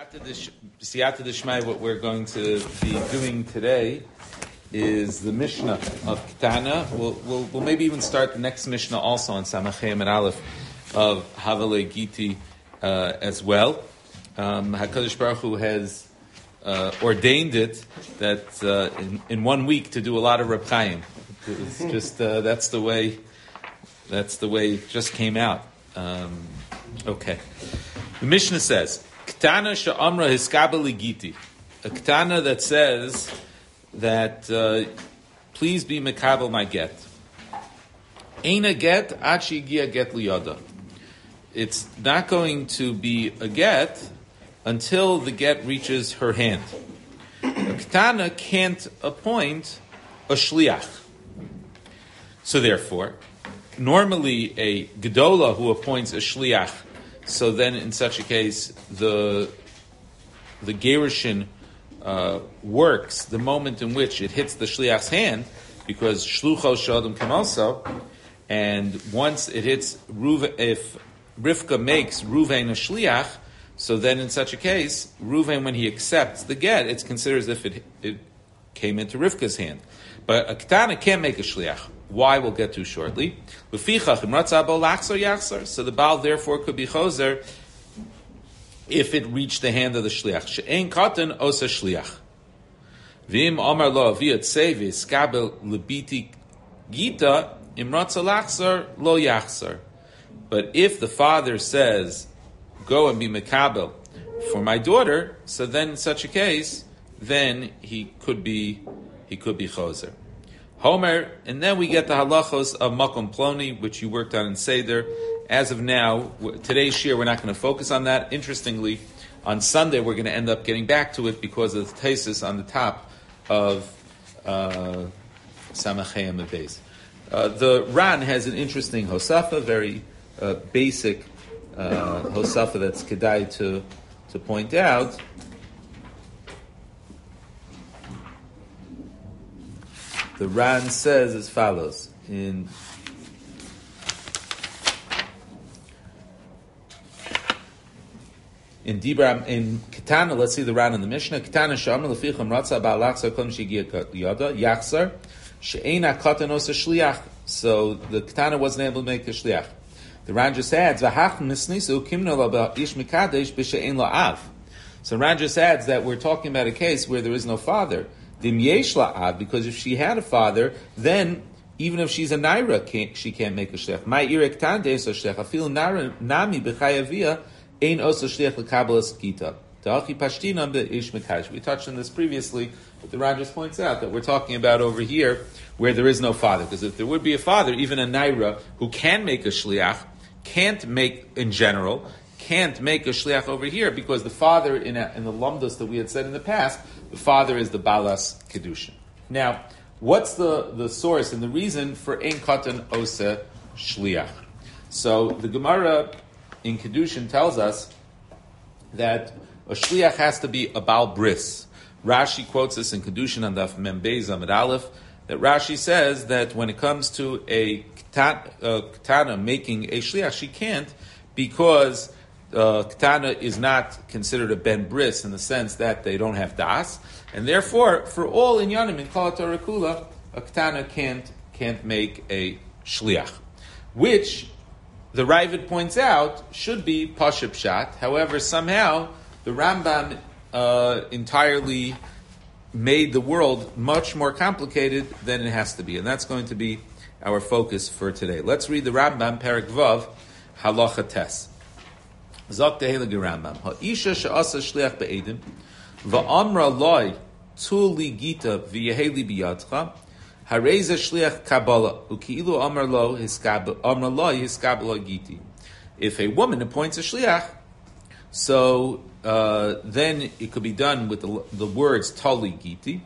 Siyata Dishmai, what we're going to be doing today is the Mishnah of Ketana. We'll maybe even start the next Mishnah also on Samachem and Aleph of Havale Giti as well. HaKadosh Baruch Hu has ordained it that in 1 week to do a lot of Reb Chaim. It's just that's the way it just came out. Okay. The Mishnah says, Ketana she'amra hiskabel giti. A ketana that says that please be mekabel my get. Eina get ad she'igia get liyada. It's not going to be a get until the get reaches her hand. A ketana can't appoint a shliach. So therefore, normally a gedola who appoints a shliach, so then in such a case, the gerushin works the moment in which it hits the shliach's hand, because shlucho shadam can also, and once it hits if Rivka makes Ruvain a shliach, so then in such a case, Ruvain, when he accepts the get, it's considered as if it came into Rivka's hand. But a ketana can't make a shliach. Why we'll get to shortly. So the Baal therefore could be choser if it reached the hand of the shliach. She'ein katan osa shliach. V'im amar lo aviyat sevi skabel lebiti gita imratza lachsar lo yachsar. But if the father says, go and be mekabel for my daughter, so then in such a case, then he could be choser. Homer, and then we get the halachos of Makom Ploni, which you worked on in Seder. As of now, today's shir, we're not going to focus on that. Interestingly, on Sunday, we're going to end up getting back to it because of the thesis on the top of Samachay and Beis. The Ran has an interesting hosafa, very basic hosafa that's kedai to point out. The Ran says as follows in Ketana. Let's see the Ran in the Mishnah. Ketana she'amar leficham ratza ba'alachsar kol shegiya yada yachsar she'eina katan osa shliach. So the Ketana wasn't able to make the shliach. The Ran just adds v'hach misnisu kimno la ish mikadesh b'she'ein la'av. So Ran just adds that we're talking about a case where there is no father. Because if she had a father, then even if she's a naira, she can't make a shliach. My irek tande so shliach. I feel nami b'chayavia ein osa shliach l'kabelas gita. Ta'achi pashtinam be'ish mekadosh. We touched on this previously, but the Ran just points out that we're talking about over here where there is no father. Because if there would be a father, even a naira who can make a shliach can't make in general. Can't make a shliach over here because the father in the lamdas that we had said in the past, the father is the balas kedushin. Now, what's the source and the reason for ein katan osa shliach? So the Gemara in kedushin tells us that a shliach has to be a bal bris. Rashi quotes this in kedushin on daf mem beis amud aleph, that Rashi says that when it comes to a ketana making a shliach, she can't because Ketana is not considered a ben bris in the sense that they don't have das, and therefore, for all inyanim in Kol HaTorah Kula, a Ketana can't make a shliach, which the Ravid points out should be pashut pshat. However, somehow the Rambam entirely made the world much more complicated than it has to be, and that's going to be our focus for today. Let's read the Rambam Perek Vav Halacha Tes. Zok tehelig Rambam. Ha'isha she'asa shliach be'edim va'amra loy tuli gita v'yeheli biyadcha hareza shliach kabbalah uki'ilu amar lo hiskabel giti. If a woman appoints a shliach, so then it could be done with the words tali giti.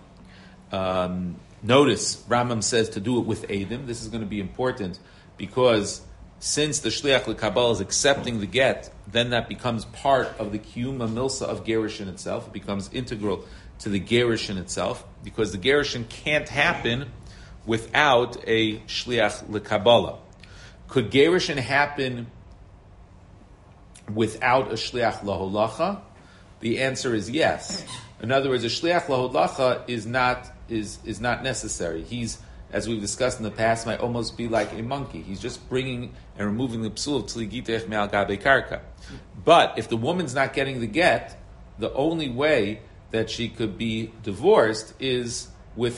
Notice Rambam says to do it with edim. This is going to be important because since the shliach l'kabbalah is accepting the get, then that becomes part of the kiyuma milsa of gerushin itself. It becomes integral to the gerushin itself, because the gerushin can't happen without a shliach l'kabbalah. Could gerushin happen without a shliach laholacha? The answer is yes. In other words, a shliach lahodlacha is not necessary. He's, as we've discussed in the past, might almost be like a monkey. He's just bringing and removing the psul of tzligitech me'al gabe karka. But if the woman's not getting the get, the only way that she could be divorced is with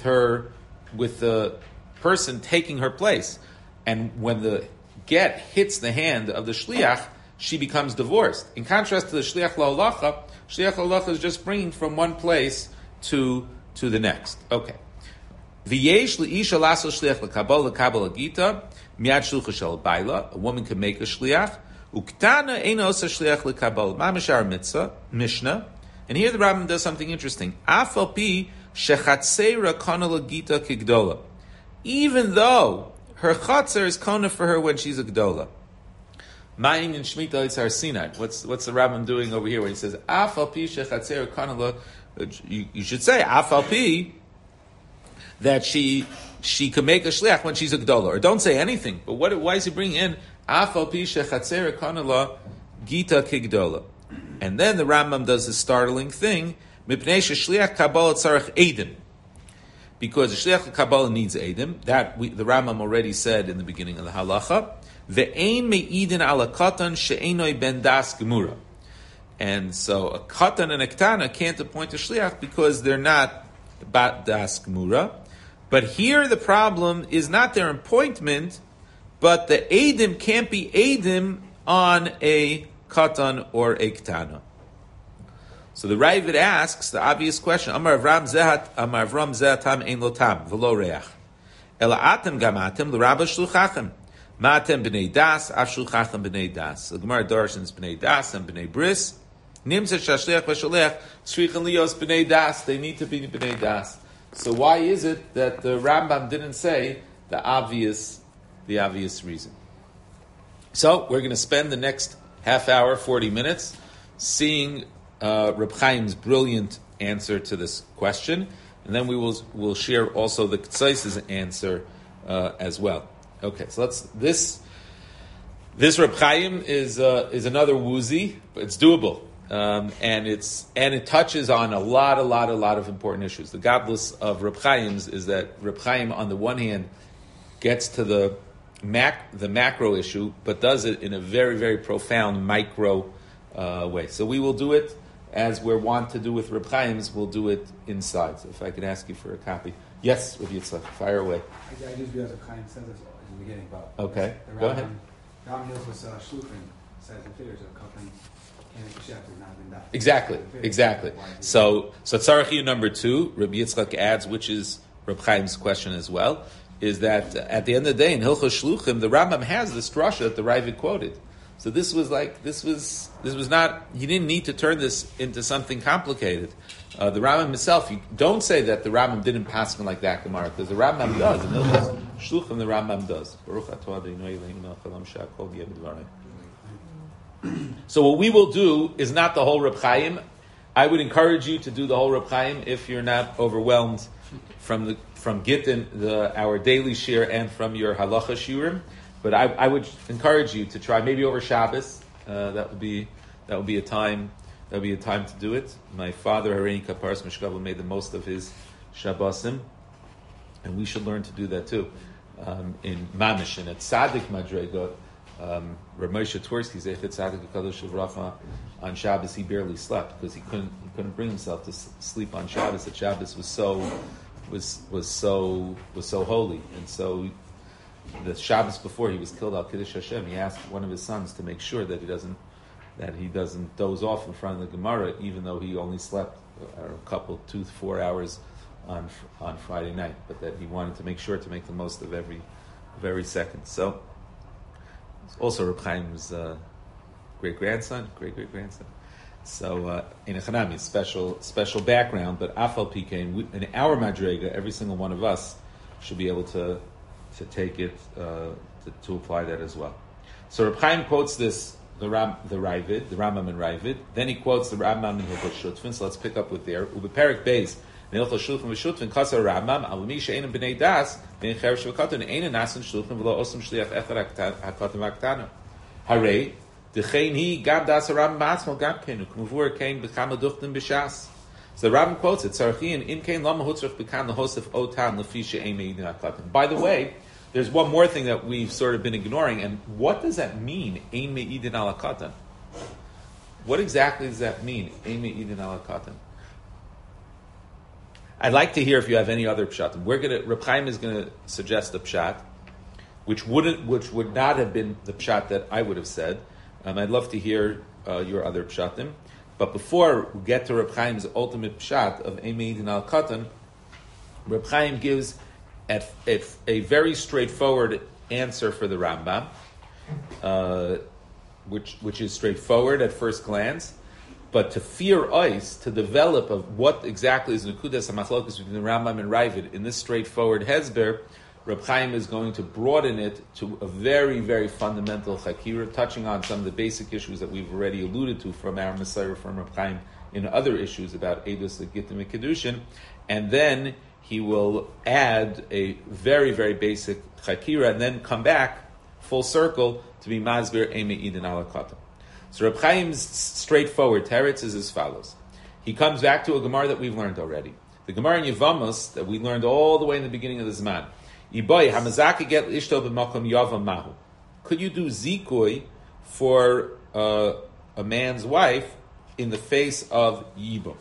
the person taking her place. And when the get hits the hand of the shliach, she becomes divorced. In contrast to the shliach la'olacha is just bringing from one place to the next. Okay. V'yesh le'isha laso shliach l'kabal agita miad shlucha shel baila. A woman can make a shliach. Uktana eina osa shliach l'kabal. Mamashar mitzvah, Mishnah. And here the Rambam does something interesting. Afal pi shechatzeira kana l'gita kigdola. Even though her chatzer is kona for her when she's a gdola. Ma'in in Shemitah Yitzhar Sinai. What's the Rambam doing over here when he says Afal pi shechatzeira kana la? You should say Afal pi that she can make a shliach when she's a gdola, or don't say anything. But why is he bringing in Afal pi shechatzeira kana la gita kigdola? And then the Rambam does this startling thing, Mipnei shliach kabbalah tzarech edim. Because the shliach kabbalah needs edim. That the Rambam already said in the beginning of the halacha. Ve'ein me'idin ala katan she'enoi ben das gemura. And so a katan and a ktana can't appoint a shliach because they're not bat das gemura. But here the problem is not their appointment, but the edim can't be edim on a katan or a ktana. So the Ravid asks the obvious question: Amar Avram zehatam ein lo tam v'lo reach. Ela atem gamatem l'rabba shluchachem. Matem b'nei das af shluchachem b'nei das. The Gemara darshans b'nei das and b'nei bris. Nimtzat shashliach v'sholech tzrichen lios b'nei das. They need to be b'nei das. So why is it that the Rambam didn't say the obvious reason? So we're going to spend the next half hour, 40 minutes, seeing Reb Chaim's brilliant answer to this question, and then we'll share also the Ktsais's answer as well. Okay, so this Reb Chaim is another woozy, but it's doable, and it touches on a lot of important issues. The godless of Reb Chaim's is that Reb Chaim, on the one hand, gets to the macro issue, but does it in a very, very profound micro way. So we will do it as we're wont to do with Reb Chaim's. We'll do it inside. So if I could ask you for a copy. Yes, Rabbi Yitzchak, fire away. I just realized Reb Chaim says this in the beginning, but okay, go ahead. Ram Hills was Shluchim says in figures of Katan can't be shafted, not been that. Exactly. So Tzarech number 2, Rabbi Yitzchak adds, which is Reb Chaim's question as well, is that at the end of the day, in Hilchos Shluchim, the Rambam has this drasha that the Ravid quoted. So this was not, he didn't need to turn this into something complicated. The Rambam himself, you don't say that the Rambam didn't pass him like that, Gemara, because the Rambam does. In Hilchos Shluchim, the Rambam does. So what we will do is not the whole Reb Chaim. I would encourage you to do the whole Reb Chaim if you're not overwhelmed from Gittin, our daily shir, and from your halacha shiurim. But I would encourage you to try maybe over Shabbos. That would be a time. That would be a time to do it. My father Harein Kaparas Mishkabel made the most of his Shabbosim, and we should learn to do that too. In Mamish and at Tzaddik Madrega, Rav Moshe Twersky Zechet Tzaddik Kadosh Uvracha, on Shabbos he barely slept because he couldn't bring himself to sleep on Shabbos. That Shabbos was so holy, and so the Shabbos before he was killed al Kiddush Hashem, he asked one of his sons to make sure that he doesn't doze off in front of the Gemara, even though he only slept a couple 2-4 hours on Friday night, but that he wanted to make sure to make the most of every second. So also Reb Chaim's great grandson. So in a Chanami, special background, but Afal Pikein, in our Madrega, every single one of us should be able to take it, to apply that as well. So Reb Chaim quotes this, the Rambam and Ravid. Then he quotes the Rambam in Hilchos Shluchim. So let's pick up with there. Ubeperik Beis, in Hilchos Shluchim v'Shluchim, Kasar Rambam, al mi she'enim b'nei das, v'en cheresh v'katan, einin nasan Shluchim v'lo osam shliach echad hakatan v'aktana. Harei, Dechein hi gam das Rambam matzmal gam kein ukmuvur kein b'chama duchtim b'shas. So the Rambam quotes it, Tzarchi in kein lama hutzrach b'kan lahosef otan lefisha eimei idin. By the way, there's one more thing that we've sort of been ignoring, and what does that mean, eimei idin ala katan? What exactly does that mean, eimei idin ala katan? I'd like to hear if you have any other pshatim. Reb Chaim is going to suggest a pshat, which would not have been the pshat that I would have said. I'd love to hear your other pshatim. But before we get to Reb Chaim's ultimate pshat of Eimei Idin al Katan, Reb Chaim gives a very straightforward answer for the Rambam, which is straightforward at first glance, but to fear ice, to develop of what exactly is Nekudas HaMachlokus between the Rambam and Ravid in this straightforward Hezber, Reb Chaim is going to broaden it to a very, very fundamental Chakira, touching on some of the basic issues that we've already alluded to from our Messiah, from Reb Chaim, in other issues about Eidos Gittim and Kedushin, and then he will add a very, very basic Chakira, and then come back full circle to be Masbir Eimei Idin ala Katan. So Reb Chaim's straightforward teretz is as follows. He comes back to a Gemara that we've learned already. The Gemara in Yevamos that we learned all the way in the beginning of the Zman. Could you do zikui for a man's wife in the face of yibum?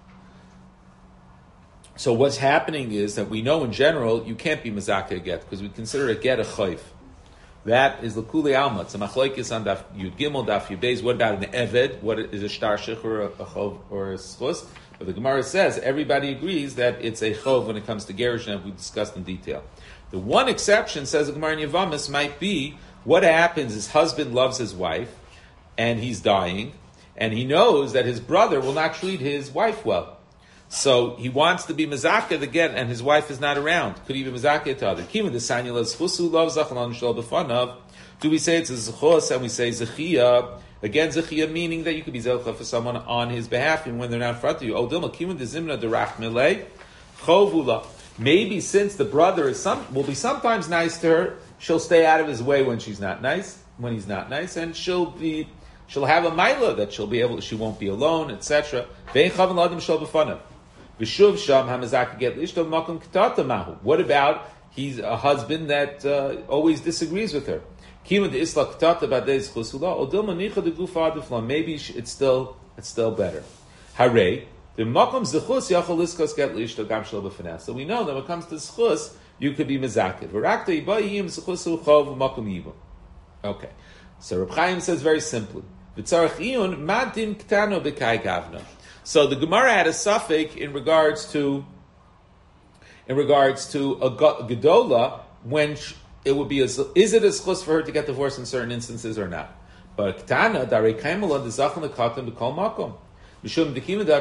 So what's happening is that we know in general you can't be mazaka a get because we consider a get a chayv. That is l'kuli alma. It's a machlokes on daf yud gimel daf yud beis. What about an eved? What is a shtar shich or a chov or a schus? But the Gemara says everybody agrees that it's a chov when it comes to gerushin, and we discussed in detail. The one exception, says the Gemara in Yevamos, might be what happens is husband loves his wife and he's dying and he knows that his brother will not treat his wife well. So he wants to be mezakeh again and his wife is not around. Could he be mezakeh to other? Kima the sanyala zchusu love zachalon shel b'fanav. Do we say it's a zchus and we say zechia? Again, zechia meaning that you could be zelcha for someone on his behalf even when they're not in front of you. Oh, dilma kima the zimna derach milei chovula. Maybe since the brother will be sometimes nice to her, she'll stay out of his way when she's not nice, when he's not nice, and she'll have a maila that she won't be alone, etc. What about he's a husband that always disagrees with her? Maybe it's still better. Hooray. So we know that when it comes to schus, you could be mezakeh. Okay. So Reb Chaim says very simply, so the Gemara had a suffix in regards to a gedola when it would be is it a schus for her to get divorced in certain instances or not? But Ketana darei kaimel the zachan lekatan b'kol makom. What Reb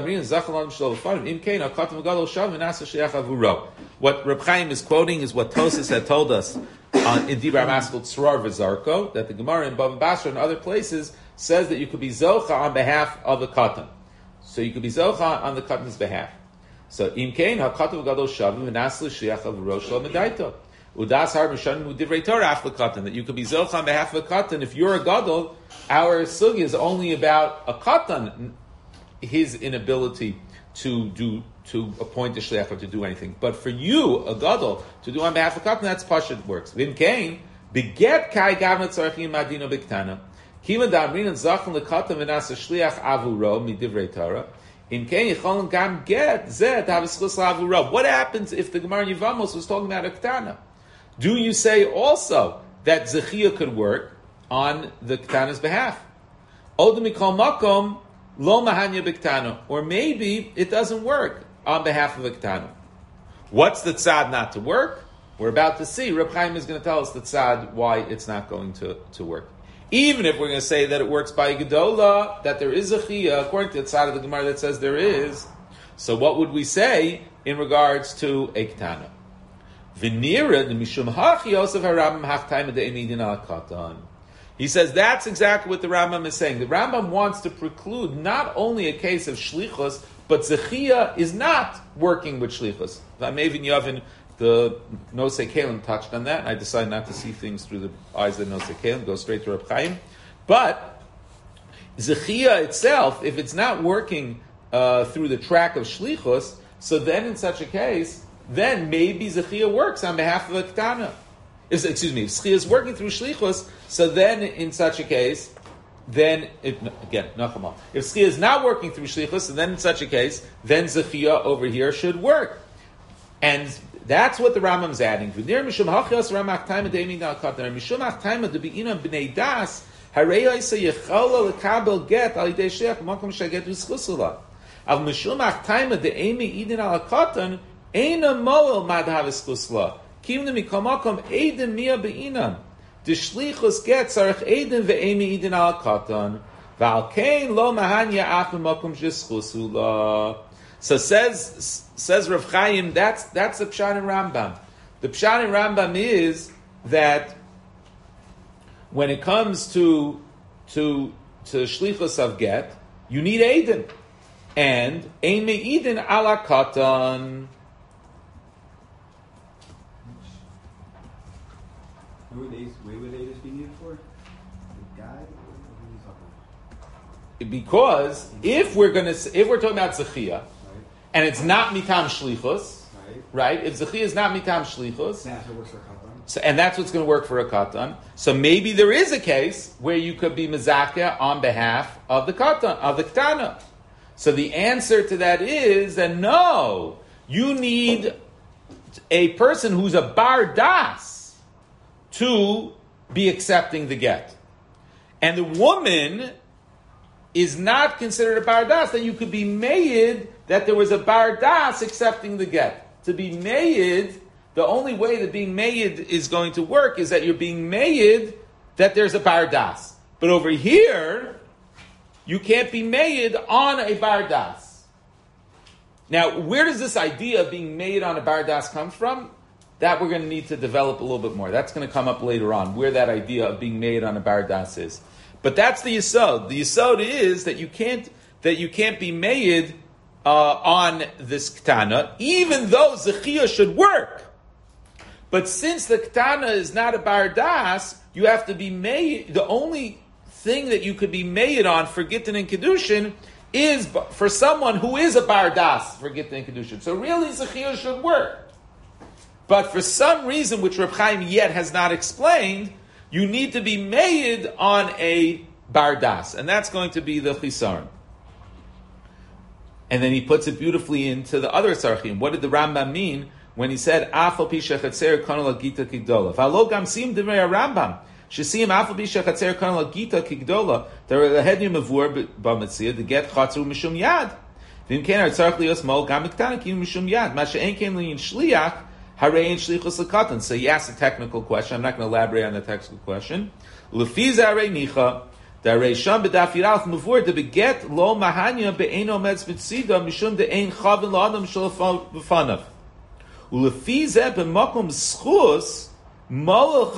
Chaim is quoting is what Tosas had told us in Dibra Maskal Tzrar V'Zarko, that the Gemara in Bava Basra and other places says that you could be zocha on behalf of the katan. So you could be zocha on the katan's behalf. So Imkein HaKatan V'Gadol Shavim V'Nasli Shliach Avuro Shel Medaito Udas Har Mishanim Udivrei Torah Af L'Katan, that you could be zocha on behalf of a katan. If you're a gadol, our sugi is only about a katan, his inability to appoint a shliach or to do anything. But for you, a gadol, to do on behalf of katan, that's pashut works. V'im kain beget kai gavna tzarchim madino biktana kima damrin and zachan lekatan v'nasa shliach avuro midivrei Torah. In kain yicholim gam get zeh to have a schus avuro. What happens if the Gemara in Yevamos was talking about a ketana? Do you say also that zechia could work on the ketana's behalf? Odem mikol makom lo mahanya b'ktano, or maybe it doesn't work on behalf of a ktano. What's the tzad not to work? We're about to see. Reb Chaim is going to tell us the tzad why it's not going to work. Even if we're going to say that it works by gedola, that there is a chiyah, according to the tzad of the Gemara that says there is, so what would we say in regards to a ktano? V'nira mishum hachi yosef harabim hachtaim de'emidin al katan. He says that's exactly what the Rambam is saying. The Rambam wants to preclude not only a case of shlichus, but zechia is not working with shlichus. V'amevin Yavin, the Nosei Kalim touched on that, and I decided not to see things through the eyes of the Nosei Kalim, go straight to Reb Chaim. But Zechia itself, if it's not working through the track of Shlichus, so then in such a case, then maybe Zechia works on behalf of a Ketana. If Zechia is working through Shlichus, so then in such a case, if Zechia is not working through Shlichus, so then in such a case, then Zechia over here should work. And that's what the Rambam is adding. Al mishumach taima de emi idin al katan eina moel madhavis kusla. Kim de mikomakom edim mia beinan. De shlichus get sarach edim ve'emi idin al katan. Val kein lo mahanya af makom jeskusula. So says Rav Chaim, that's the Pshat in Rambam. The Pshat in Rambam is that when it comes to shlichus of get, you need edim. And ein me'idin ala katan. Where would they just be needed for? The guy? Because if we're talking about zechia, right, and it's not mitam shlichus, right? If zechia is not mitam shlichus, that's what works for a katan. So, and that's what's going to work for a katan. So maybe there is a case where you could be mezakeh on behalf of the katan, of the ketana. So the answer to that is that no, you need a person who's a bar das to be accepting the get. And the woman is not considered a bar das, then you could be made that there was a bar das accepting the get. To be made, the only way that being made is going to work is that you're being made that there's a bar das. But over here, you can't be made on a bardas. Now, where does this idea of being made on a bardas come from? That we're going to need to develop a little bit more. That's going to come up later on, where that idea of being made on a bardas is. But that's the yesod. The yesod is that you can't be made on this ketana, even though zechia should work. But since the ketana is not a bardas, you have to be made. The only thing that you could be made on for Gittin and Kedushin is for someone who is a bardas for Gittin and Kedushin. So really, Zechia should work. But for some reason, which Reb Chaim yet has not explained, you need to be made on a bardas. And that's going to be the chisaron. And then he puts it beautifully into the other tzarchim. What did the Rambam mean when he said, Afal pi shechatzer kanal gita kigdola? V'alo gam sim divrei Rambam. Shesim afal bisha chatzer kanal gita kigdola. There are the hedim avur b'mitzia to get chatzru mishum yad. V'im ken artzarch lios mol gam miktana kim mishum yad. Ma she'en ken liyin shliach harei in shlichus lekatan. So he asked a technical question. I'm not going to elaborate on the technical question. Lefiz harei nicha. Darei sham b'daf yiralf mavur to beget lo mahanya be'eno metz b'tzida mishum de'en chavin la'adam shel b'fanav. Ulefiz b'makom schus. If we're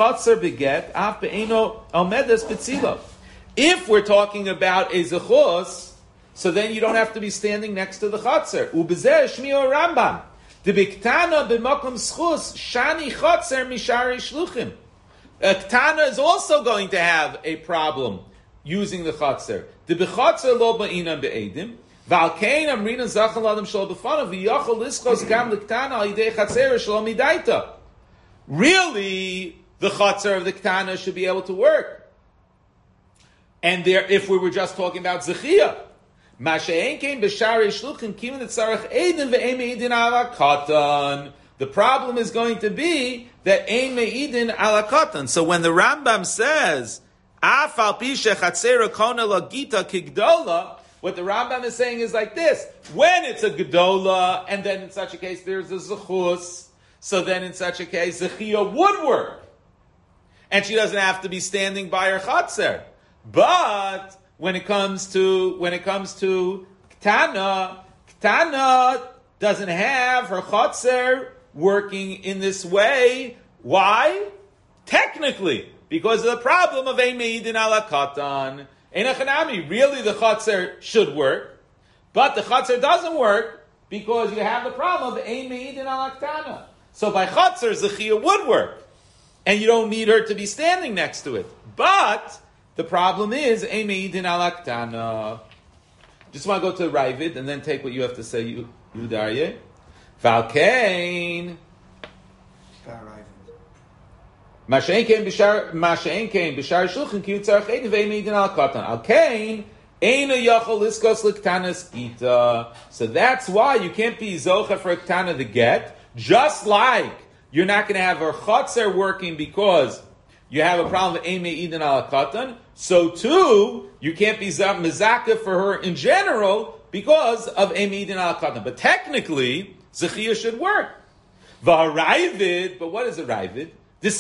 talking about a zechus, so then you don't have to be standing next to the chatzer. Ubezeh shmiyo Rambam. The biktana b'makom schus shani chatzer mishari shluchim. A ktana is also going to have a problem using the chatzer. The b'chatzer lo ba'inam be'edim. V'al kein amrina zachal adam shal b'fanav v'yachal lischos gam l'ktana al yidei chatzer shal midaita. Really, the chatzar of the ketana should be able to work. And there, if we were just talking about zechia, the problem is going to be that ein me'idin ala katan. So when the Rambam says, Afal pi shechatzer kona lagita kigdola, what the Rambam is saying is like this: when it's a gedola, and then in such a case there's a zechus. So then in such a case, Zechia would work. And she doesn't have to be standing by her chatzer. But when it comes to Ketana doesn't have her chatzer working in this way. Why? Technically, because of the problem of Ein Me'idin ala Katan. Ein Achanami, really the chatzer should work, but the chatzer doesn't work because you have the problem of Ein Me'idin ala Ketana. So by Chatzar, Zechia would work. And you don't need her to be standing next to it. But The problem is Ein Me'idin ala Ktana. Just want to go to the Ravid and then take what you have to say, Yudarye. Valkein. Masha'en kein b'shar shulchan ki yitzarech eid ve'ein me'idin al katan. Al kein ein yachol liskos l'ktanas ita. So that's why you can't be zocha for a ktana the get. Just like you're not going to have her chotzer working because you have a problem with ein me'idin al katan. So too, you can't be mezaka for her in general because of ein me'idin al katan. But technically, zechiyah should work. V'haravid, but what is a ravid? The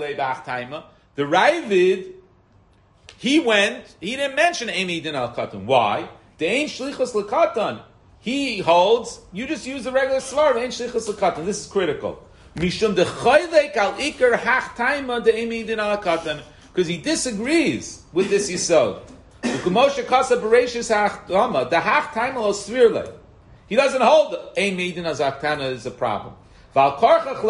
Ravid, he didn't mention Ein Me'idin al Katan. Why? The Ein Shlichus L'Katan. He holds, you just use the regular svar of Ein Shlichus L'Katan. This is critical. Mishum de Choylek al Iker Hach Taima de Ein Me'idin al Katan. Because he disagrees with this Yisod. U'kumoshe Kasa Bereshis Hach Tama. The Hach Taima lo Svirle. He doesn't hold Ein Me'idin al Zaktana is a problem. For some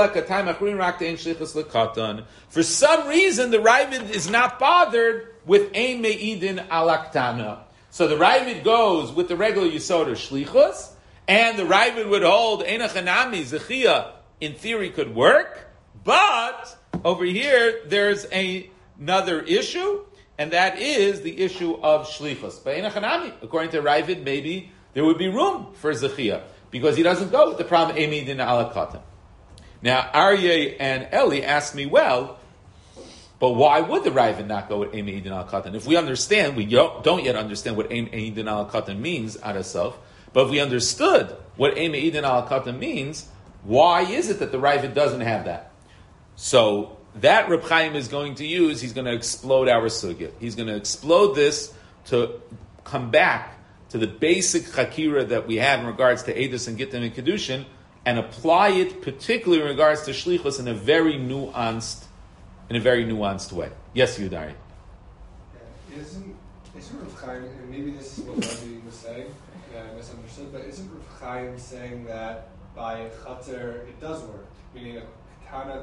reason, the Ravid is not bothered with Ein Me'idin al Aktana. So the Ravid goes with the regular Yisod of Shlichus, and the Ravid would hold Ein Achanami, Zechiyah, in theory could work, but over here, there's another issue, and that is the issue of Shlichus. But Ein Achanami, according to Ravid, maybe there would be room for Zechiyah, because he doesn't go with the problem Ein Me'idin al Aktana. Now, Aryeh and Eli asked me, well, but why would the Ravid not go with Ein Me'idin al Katan? If we understand, we don't yet understand what Ein Me'idin al Katan means out of self, but if we understood what Ein Me'idin al Katan means, why is it that the Ravid doesn't have that? So, that Reb Chaim is going to use, he's going to explode our sugya. He's going to explode this to come back to the basic chakira that we have in regards to Eidos and Gittin and Kedushin, and apply it particularly in regards to shlichus in a very nuanced way. Yes, Yudari. Isn't Rav Chaim, and maybe this is what Rabbi was saying, I misunderstood, but isn't Rav Chaim saying that by chater it does work? Meaning a katana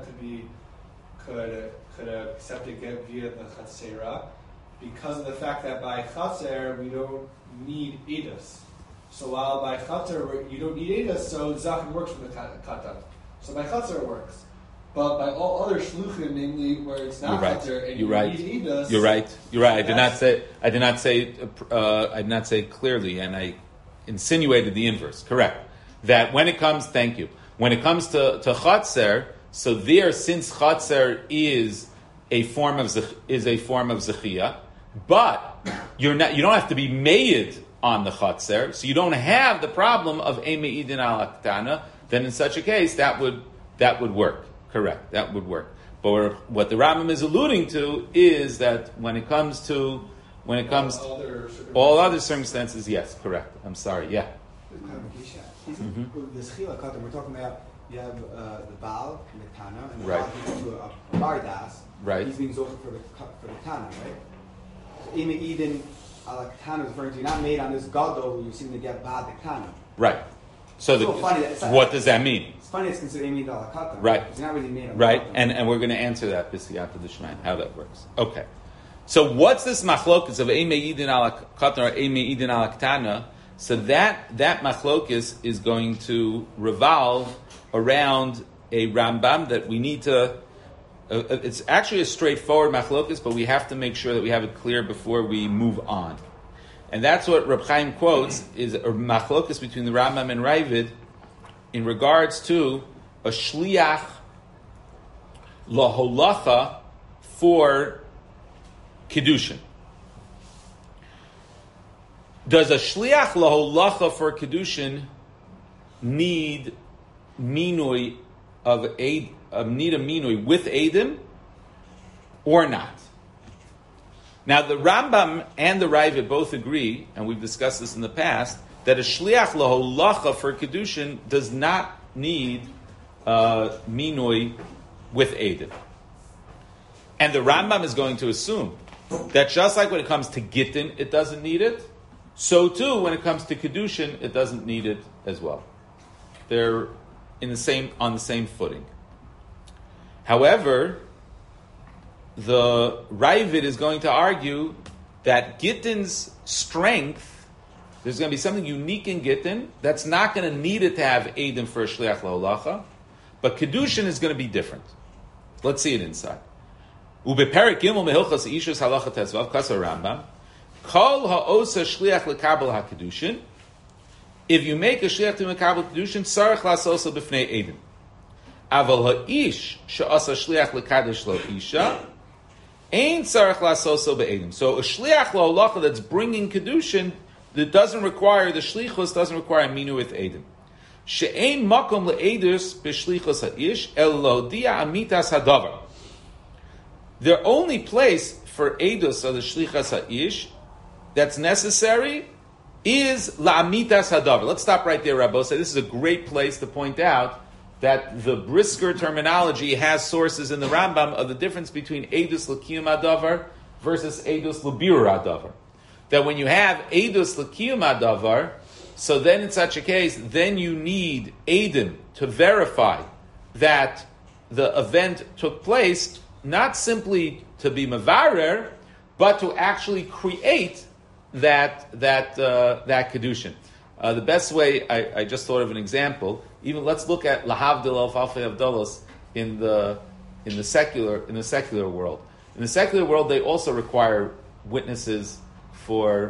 could accept a get via the chatzera because of the fact that by chater we don't need edus. So while by chater you don't need edus, so zachin works for the katan. So by chater it works. But by all other shluchim, namely where it's not chater and you need edus, You're right. I did not say clearly, and I insinuated the inverse. Correct. That when it comes to chatzer, so there, since chatzer is a form of zechiyah, but you don't have to be made on the chatzer, so you don't have the problem of Ein Me'idin al Aktana. Then in such a case, that would work. Correct, that would work. But what the Rambam is alluding to is that when it comes to all other circumstances, yes, correct. I'm sorry, yeah. This chila katan, we're talking about you have the Baal and the Tana, and the right. Baal gives to a Bardas. Right. He's being zocher for the Tana, right? So Ein Me'idin al Tana is referring to you're not made on this gadol you seem to get bad the Tana. Right. So what does that mean? It's funny it's considered Ein Me'idin al Katan. Right. It's not really made on right. the And we're going to answer that b'siyata d'shmaim, how that works. Okay. So what's this machlokus of Ein Me'idin al Katan or Ein Me'idin al Ktana? So that machlokus is going to revolve around a Rambam that we need to. It's actually a straightforward machlokus, but we have to make sure that we have it clear before we move on. And that's what Reb Chaim quotes is a machlokus between the Rambam and Ravid in regards to a shliach laholacha for kiddushin. Does a shliach laholacha for kiddushin need minui need a minui with edim or not? Now the Rambam and the Ravid both agree, and we've discussed this in the past, that a shliach laholacha for kiddushin does not need minui with edim. And the Rambam is going to assume that just like when it comes to gittin, it doesn't need it, so too when it comes to kiddushin, it doesn't need it as well. They're on the same footing. However, the Ravid is going to argue that Gittin's strength, there's going to be something unique in Gittin that's not going to need it to have Eidim for a Shliach La'olacha, but Kedushin is going to be different. Let's see it inside. Ubeperik Gimel Mehilchas Ishus Halacha Tezvav Kasar Rambam Kol Ha'osa Shliach Lekabel HaKedushin. If you make a Shliach to Mekabel Kedushin, Sarach La'asosa B'fnei Eidim. Aval Ha'ish She'asa Shliach Lekadosh Lo Isha Ein Sarach La'asosa B'Eidim. So a Shliach La'olacha that's bringing Kedushin that doesn't require, the Shlichus doesn't require Minu with Eidim. She'ein Makom Le'edus B'Shlichus Ha'ish El Lo Dia Amitas Hadavar. The only place for Edus of the Shlichas Ha'ish that's necessary is La'amitas Hadavar. Let's stop right there, Rabbi. So this is a great place to point out that the Brisker terminology has sources in the Rambam of the difference between Edus L'Kiyum Hadavar versus Edus L'Birur Hadavar. That when you have Edus L'Kiyum Hadavar, so then in such a case, then you need Eidim to verify that the event took place, not simply to be mevarer, but to actually create that kedushin. The best way, I just thought of an example. Even let's look at lahavdil of alfei avdolos in the secular world. In the secular world, they also require witnesses for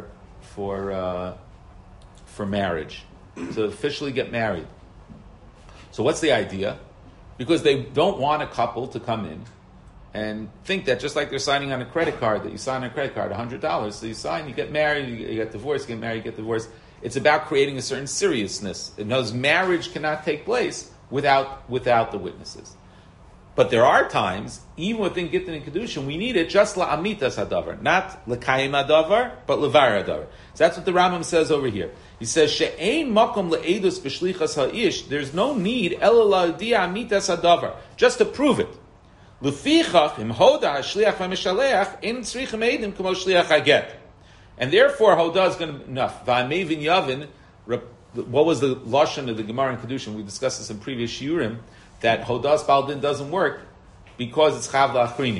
marriage to officially get married. So what's the idea? Because they don't want a couple to come in and think that just like they're signing on a credit card, that you sign on a credit card, $100, so you sign, you get married, you get divorced, you get married, you get divorced. It's about creating a certain seriousness. It knows marriage cannot take place without the witnesses. But there are times, even within Gittin and Kedushin, we need it just la'amitas hadavar, not l'kayim hadavar, but levar hadavar. So that's what the Rambam says over here. He says, she'ein makom le'edus b'shlichas ha'ish, there's no need, ela la'adia amitas hadavar, just to prove it. L'fichach, im hoda ha'shliach v'mishaleach, in tzrichim eidim k'mo shliach haget. And therefore, hoda is going to be enough. V'amevin yavin, what was the lashon of the Gemara in Kedushin? We discussed this in previous shiurim, that hodas baldin doesn't work because it's chav la'achrini.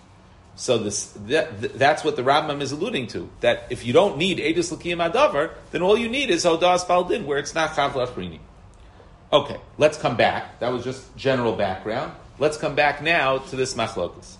So that's what the Rambam is alluding to. That if you don't need edus l'kiyum hadavar, then all you need is hodas baldin, where it's not chav la'achrini. Okay, let's come back. That was just general background. Let's come back now to this machlokus.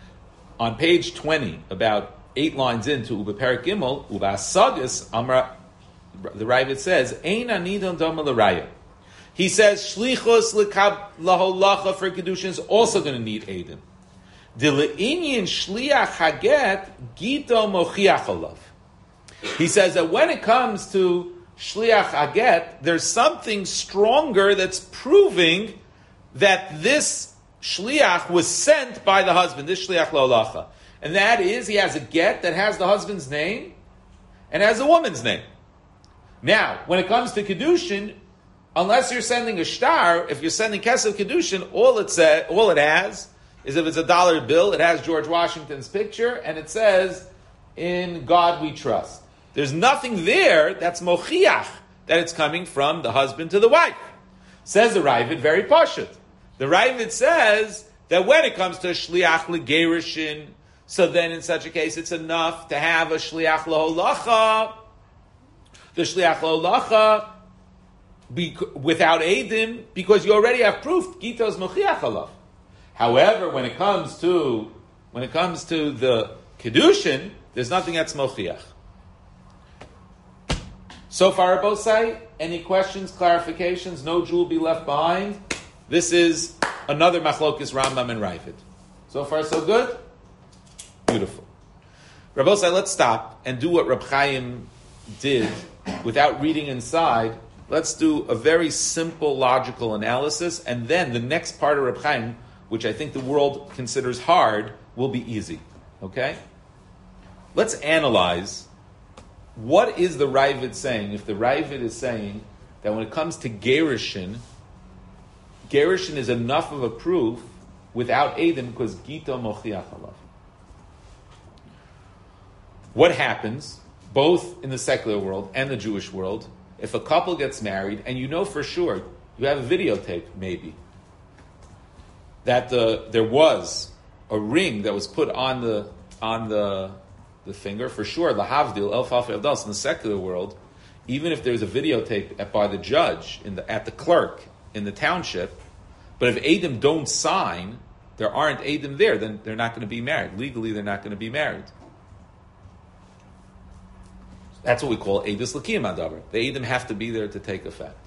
On page 20, about 8 lines into Ubeperik Gimel, Ubasagis Amra, the Ravid says, Ein anidon doma l'raya. He says, Shlichus laholacha for Kedushin is also going to need Eidim. De le'inyin shliach haget, gito mochiach olav. He says that when it comes to shliach haget, there's something stronger that's proving that this shliach was sent by the husband, this shliach laholacha. And that is, he has a get that has the husband's name and has a woman's name. Now, when it comes to Kedushin, unless you're sending a shtar, if you're sending Kesef Kedushin, all it has is, if it's $1 bill, it has George Washington's picture, and it says, "In God we trust." There's nothing there that's mochiach, that it's coming from the husband to the wife. Says the Ravid, very pashut. The Ravid says that when it comes to shliach legerishin, so then in such a case it's enough to have a shliach laholacha. The shliach laholacha without Eidim, because you already have proof, Gitos Mochiach alav. However, when it comes to the Kedushin, there's nothing that's Mochiach. So far, both sides, any questions, clarifications? No Jew will be left behind. This is another Machlokes Rambam and Ravid. So far, so good? Beautiful. Rabbi Sai, let's stop and do what Reb Chaim did without reading inside. Let's do a very simple logical analysis, and then the next part of Reb Chaim, which I think the world considers hard, will be easy. Okay? Let's analyze what is the Ravid saying. If the Ravid is saying that when it comes to Gerushin is enough of a proof without Eidim because Gito Mochiach alav. What happens, both in the secular world and the Jewish world, if a couple gets married, and you know for sure, you have a videotape maybe, that there was a ring that was put on the finger, for sure, lahavdil el falfei avdal in the secular world, even if there's a videotape by the judge at the clerk in the township, but if Eidim don't sign, there aren't Eidim there, then they're not going to be married. Legally, they're not going to be married. That's what we call Eidus L'kiyum Adavar. The Eidim have to be there to take effect.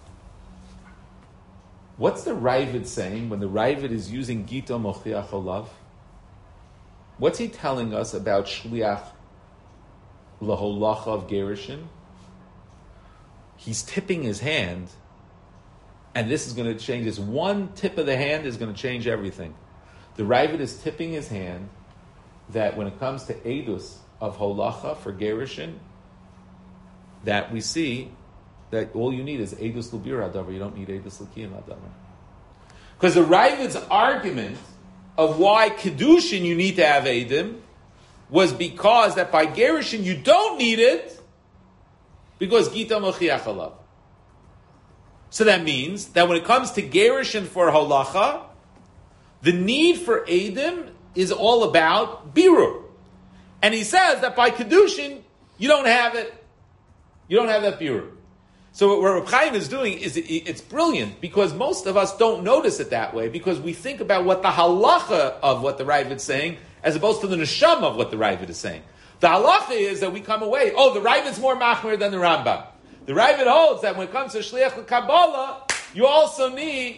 What's the Ravid saying when the Ravid is using Gito Mochiach Olav? What's he telling us about Shliach Laholacha of Gerushin? He's tipping his hand, and this is going to change. This one tip of the hand is going to change everything. The Ravid is tipping his hand that when it comes to Eidus of Holacha for Gerushin, that we see that all you need is Eidus L'bir Adavar. You don't need Eidus L'kiyum Adavar. Because the Ravid's argument of why Kedushin you need to have Eidim was because that by Gerushin you don't need it because Gita Mochiach Alav. So that means that when it comes to Gerushin for Holacha, the need for Eidim is all about Birur. And he says that by Kedushin you don't have it. You don't have that Birur. So what Reb Chaim is doing is it's brilliant because most of us don't notice it that way because we think about what the halacha of what the Ravid is saying as opposed to the neshama of what the Ravid is saying. The halacha is that we come away, the Ravid is more machmir than the Rambam. The Ravid holds that when it comes to shliach l'Kabbalah, you also need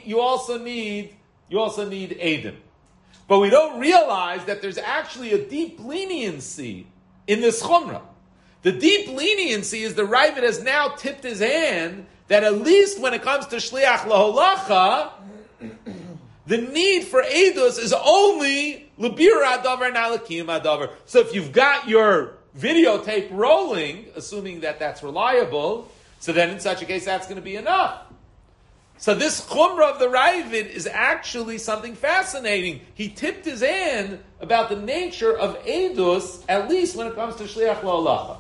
Eidim. But we don't realize that there's actually a deep leniency in this chumrah. The deep leniency is the Ravid has now tipped his hand that at least when it comes to Shliach Laholacha, the need for Eidus is only L'bir Adavar, not L'kiyum Adavar. So if you've got your videotape rolling, assuming that that's reliable, so then in such a case that's going to be enough. So this Chumrah of the Ravid is actually something fascinating. He tipped his hand about the nature of Eidus, at least when it comes to Shliach Laholacha.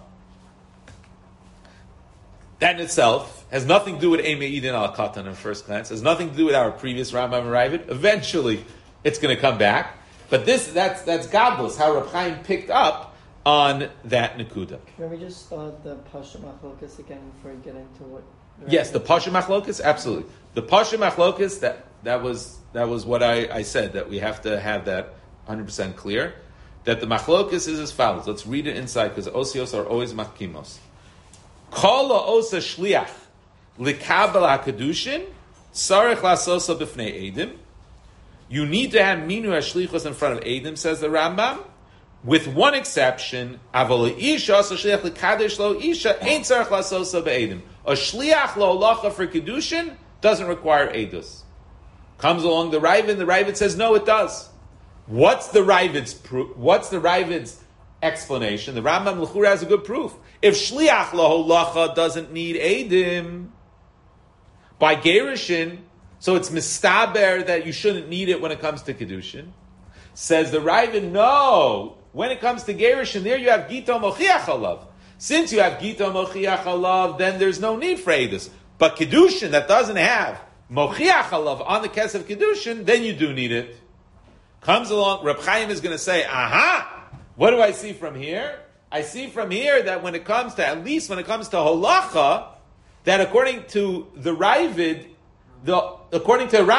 That in itself has nothing to do with Eimei Idin al Katan at first glance. Has nothing to do with our previous Rambam and Ravid. Eventually, it's going to come back. But that's godless, how Reb Chaim picked up on that Nekuda. Can we just start the Pasha Machlokas again before we get into what... Yes, the Pasha Machlokas, absolutely. The Pasha Machlokas, that was what I said, that we have to have that 100% clear. That the Machlokas is as follows. Let's read it inside, because Osios are always Machkimos. Kol osa shliach likabel hakadushin sarich lasosa b'fnei edim. You need to have minu hashlichos in front of edim, says the Rambam, with one exception. Avol isha osa shliach likadosh lo isha ain't sarich lasosa b'edim. A shliach lo holacha for kedushin doesn't require edus. Comes along the Ravid. The Ravid says no, it does. What's the Ravid's explanation? The Rambam L'chura has a good proof. If Shliach Laholacha doesn't need Eidim by Gerushin, so it's mistaber that you shouldn't need it when it comes to Kedushin. Says the Ravid, no. When it comes to Gerushin, there you have Gito Mochiach Alav. Since you have Gito Mochiach Alav, then there's no need for Eidus. But Kedushin that doesn't have Mochiach Alav on the Kesef Kedushin, then you do need it. Comes along, Reb Chaim is going to say, aha! What do I see from here? I see from here that when it comes to, at least when it comes to holacha, that according to the Ravid, according to the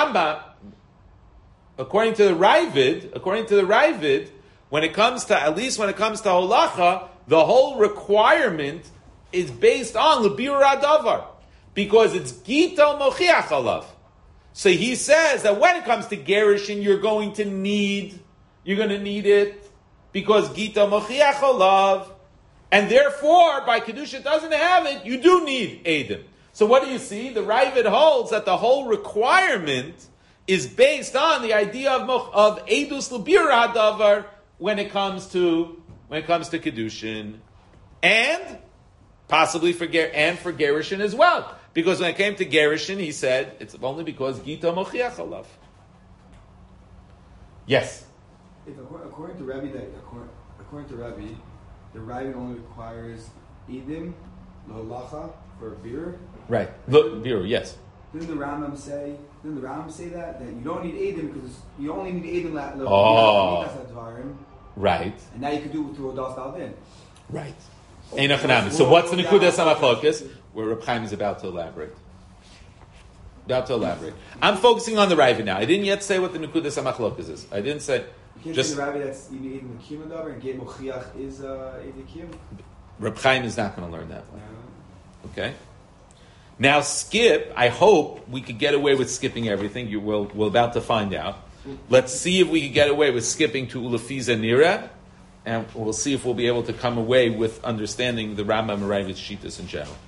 Ravid, when it comes to, at least when it comes to holacha, the whole requirement is based on l'bir adavar, because it's gito mochiach alav. So he says that when it comes to gerushin, you're going to need it, because Gita Mochiach Olav, and therefore, by Kedusha doesn't have it, you do need Eidim. So what do you see? The Ravid holds that the whole requirement is based on the idea of Eidus L'bir Hadavar when it comes to Kedushin, and possibly for Gerushin as well. Because when it came to Gerushin, he said, it's only because Gita Mochiach Olav. Yes? According to Rabbi, the Ravid only requires Eidim, L'holacha, for beer. Right. Look, beer, yes. Didn't the Rambam say that you don't need Eidim because you only need Eidim right. And now you can do it through Odas Baldin. Right. So what's the Nekudas HaMachlokas? Where Reb Chaim is about to elaborate. I'm focusing on the Ravid now. I didn't yet say what the Nekudas HaMachlokas is. I didn't say. You can't say the Ravid that's even Eidim L'Kiyum Adavar and Geit Mochiach is Eidim L'Kiyum. Reb Chaim is not going to learn that way. Okay? Now skip, I hope we could get away with skipping everything. We're about to find out. Let's see if we can get away with skipping to Ulafiza Nira, and we'll see if we'll be able to come away with understanding the Rambam Ravid Shitas in general.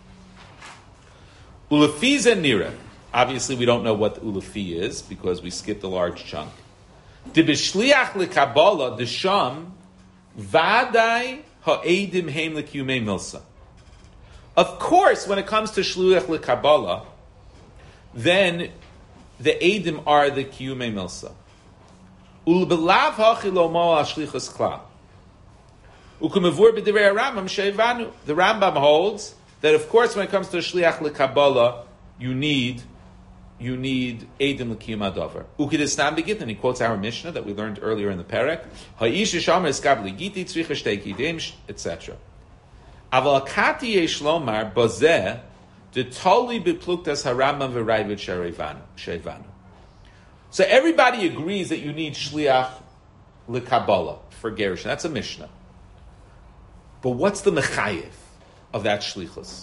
Ulafiza Nira. Obviously we don't know what Ulafi is because we skipped a large chunk. De b'shliach l'kabbalah d'sham vadai ha'edim heim l'kiyumei milsa. Of course, when it comes to shluach l'kabbalah, then the edim are the kiyumei milsa. Ulbelav hachi lo mo al shlichus klal. Ukumavur b'divrei Rambam sheivanu. The Rambam holds that, of course, when it comes to shliach l'kabbalah, you need edim l'kiyum adavar. Ukidistam begit, and he quotes our Mishnah that we learned earlier in the Perek. Ha'ish yishamar eskab l'giti tzricha shtei kidim, etc. Aval kati yesh lomar bazeh detoli bepluktas harambam v'rayvid sheivanu. So everybody agrees that you need shliach l'kabbalah for gerushin. That's a Mishnah. But what's the mechayev of that shlichus?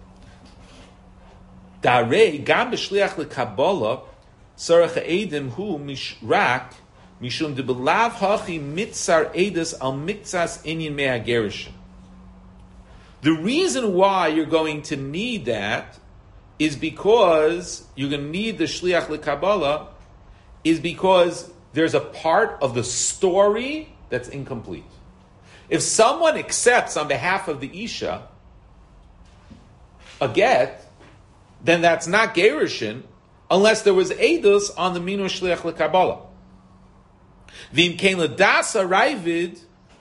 Darei gam b'shliach l'kabbalah tzarech ha'edim hu mishrak mishum debelav hachi mitzar edus al mitzas inyan mea gerushin. The reason why you're going to need that is because you're going to need the shliach l'kabbalah is because there's a part of the story that's incomplete. If someone accepts on behalf of the Isha a get, then that's not gerushin unless there was edus on the minu shliach l'kabbalah. V'im kein l'dasa rayvid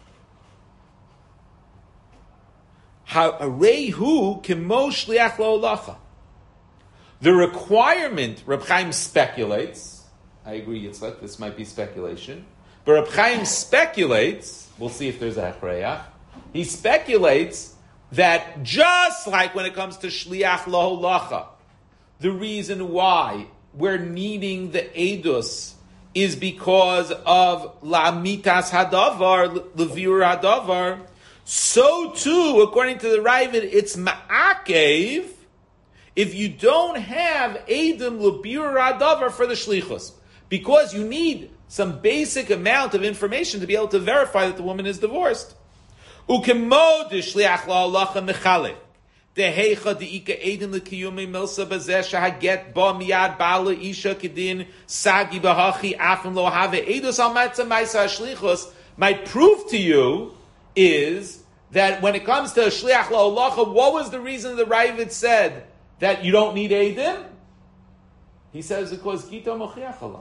ha'areihu kimo shliach la'olacha. The requirement, Reb Chaim speculates, I agree, Yitzchak, this might be speculation, but Reb Chaim speculates, we'll see if there's a hechreach, he speculates that just like when it comes to shliach la'olacha, the reason why we're needing the edus is because of la'mitas hadavar, leviur hadavar, so too, according to the Ravid, it's ma'akev if you don't have edim leviur hadavar for the shlichus, because you need some basic amount of information to be able to verify that the woman is divorced. Ukemo de shliach la'olacha mechalek. Dehecha deika edin l'kiyumei milsa bazeh shahaget ba miyad bala isha kedin sagi bahachi afim lo have edus al matzah ma'isa shlichus might prove to you is that when it comes to shliach la'olacha, what was the reason the Ravid said that you don't need edim? He says because gita mochiach alav.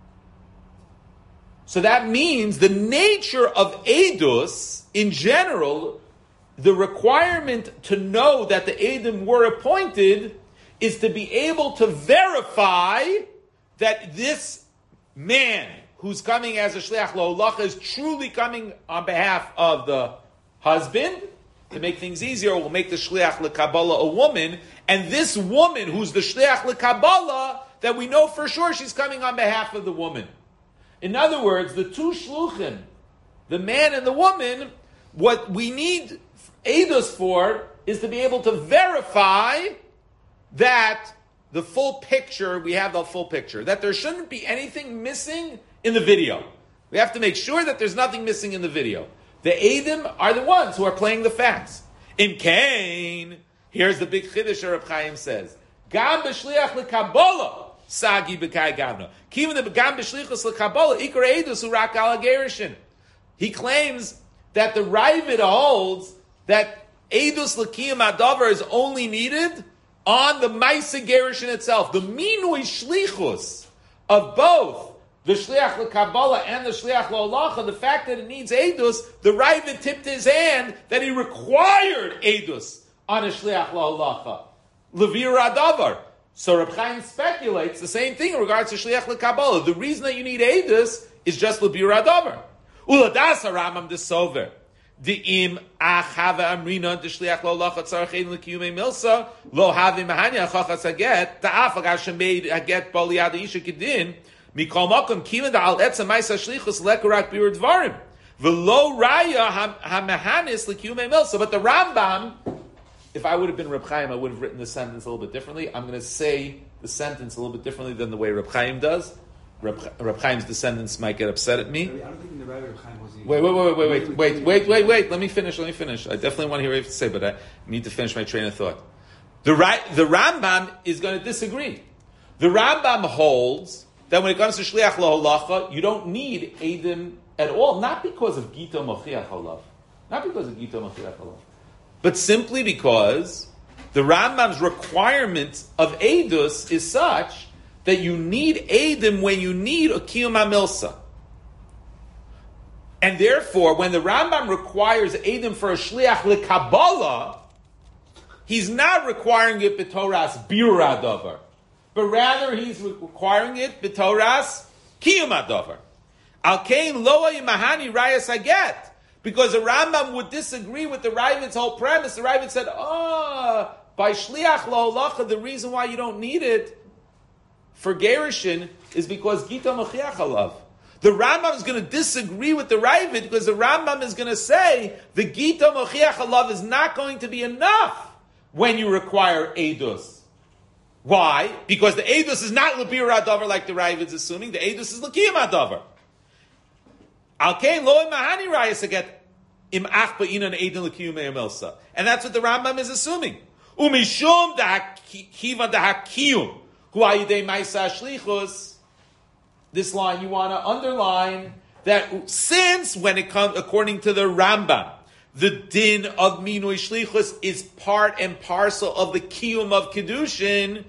So that means the nature of edus in general, the requirement to know that the edim were appointed is to be able to verify that this man who's coming as a shliach la'olacha is truly coming on behalf of the husband. To make things easier, we'll make the shliach l'kabbalah a woman, and this woman who's the shliach l'kabbalah, that we know for sure she's coming on behalf of the woman. In other words, the two shluchim, the man and the woman, what we need edus for is to be able to verify that the full picture, we have the full picture, that there shouldn't be anything missing in the video. We have to make sure that there's nothing missing in the video. The edim are the ones who are playing the facts. In Cain, here's the big chiddush Reb Chaim says, Gam b'shliach l'kabbalah sagi b'kai gavna. Kivin the gam b'shlichus l'kabbalah ikar edus urak ala gerushin. He claims that the Ravid holds that edus l'kiyum adavar is only needed on the Maisa Gerushin itself. The minui shlichus of both the shliach l'kabbalah and the shliach la'olacha, the fact that it needs edus, the Ravid tipped his hand that he required edus on a shliach la'olacha. Levir adavar. So Reb Chaim speculates the same thing in regards to Shliach LeKabbalah. The reason that you need Eidus is just L'Bir Adover. Uladas HaRambam Desover. De'im achava amrina d'shliach lo lachat tzarchein l'kiyumei milsa lo havi mahanya chachas haget ta'af agashem made haget bal yad isha kedin mikol makom kivan da'al etzem ma'isa shlichus lekurak bir dvarim v'lo raya hamahanis l'kiyumei milsa. But the Rambam, if I would have been Reb Chaim, I would have written the sentence a little bit differently. I'm going to say the sentence a little bit differently than the way Reb Chaim does. Reb Chaim's descendants might get upset at me. I don't think in the Rebbe Reb Chaim was Wait. Let me finish. I definitely want to hear what you have to say, but I need to finish my train of thought. The Rambam is going to disagree. The Rambam holds that when it comes to Shliach LaHolacha, you don't need Eidim at all, not because of Gita Mochiach Halav. But simply because the Rambam's requirement of Eidus is such that you need Eidim when you need a Kiyum HaMilsa. And therefore, when the Rambam requires Eidim for a Shliach LeKabbalah, he's not requiring it b'toras Biur Adover, but rather he's requiring it b'toras Kiyum Adover. Al-Kain Loa Yimahani Rayas Haget. Because the Rambam would disagree with the Ravid's whole premise. The Ravid said, by Shliach LaHolacha, the reason why you don't need it for Gerushin is because Gita Mochiach Halav. The Rambam is going to disagree with the Ravid because the Rambam is going to say the Gita Mochiach Halav is not going to be enough when you require Eidus. Why? Because the Eidus is not L'Bir Adover like the Ravid is assuming. The Eidus is L'Kiyum Adover. Al-Kain Lo Mahani Rayas Haget Im Ach Ba'inan Eidin L'Kiyum Emelsa. And that's what the Rambam is assuming. Umishum Kiva Dahakiyum. This line you want to underline that since when it comes according to the Rambam, the din of minui shlichus is part and parcel of the kiyum of kedushin.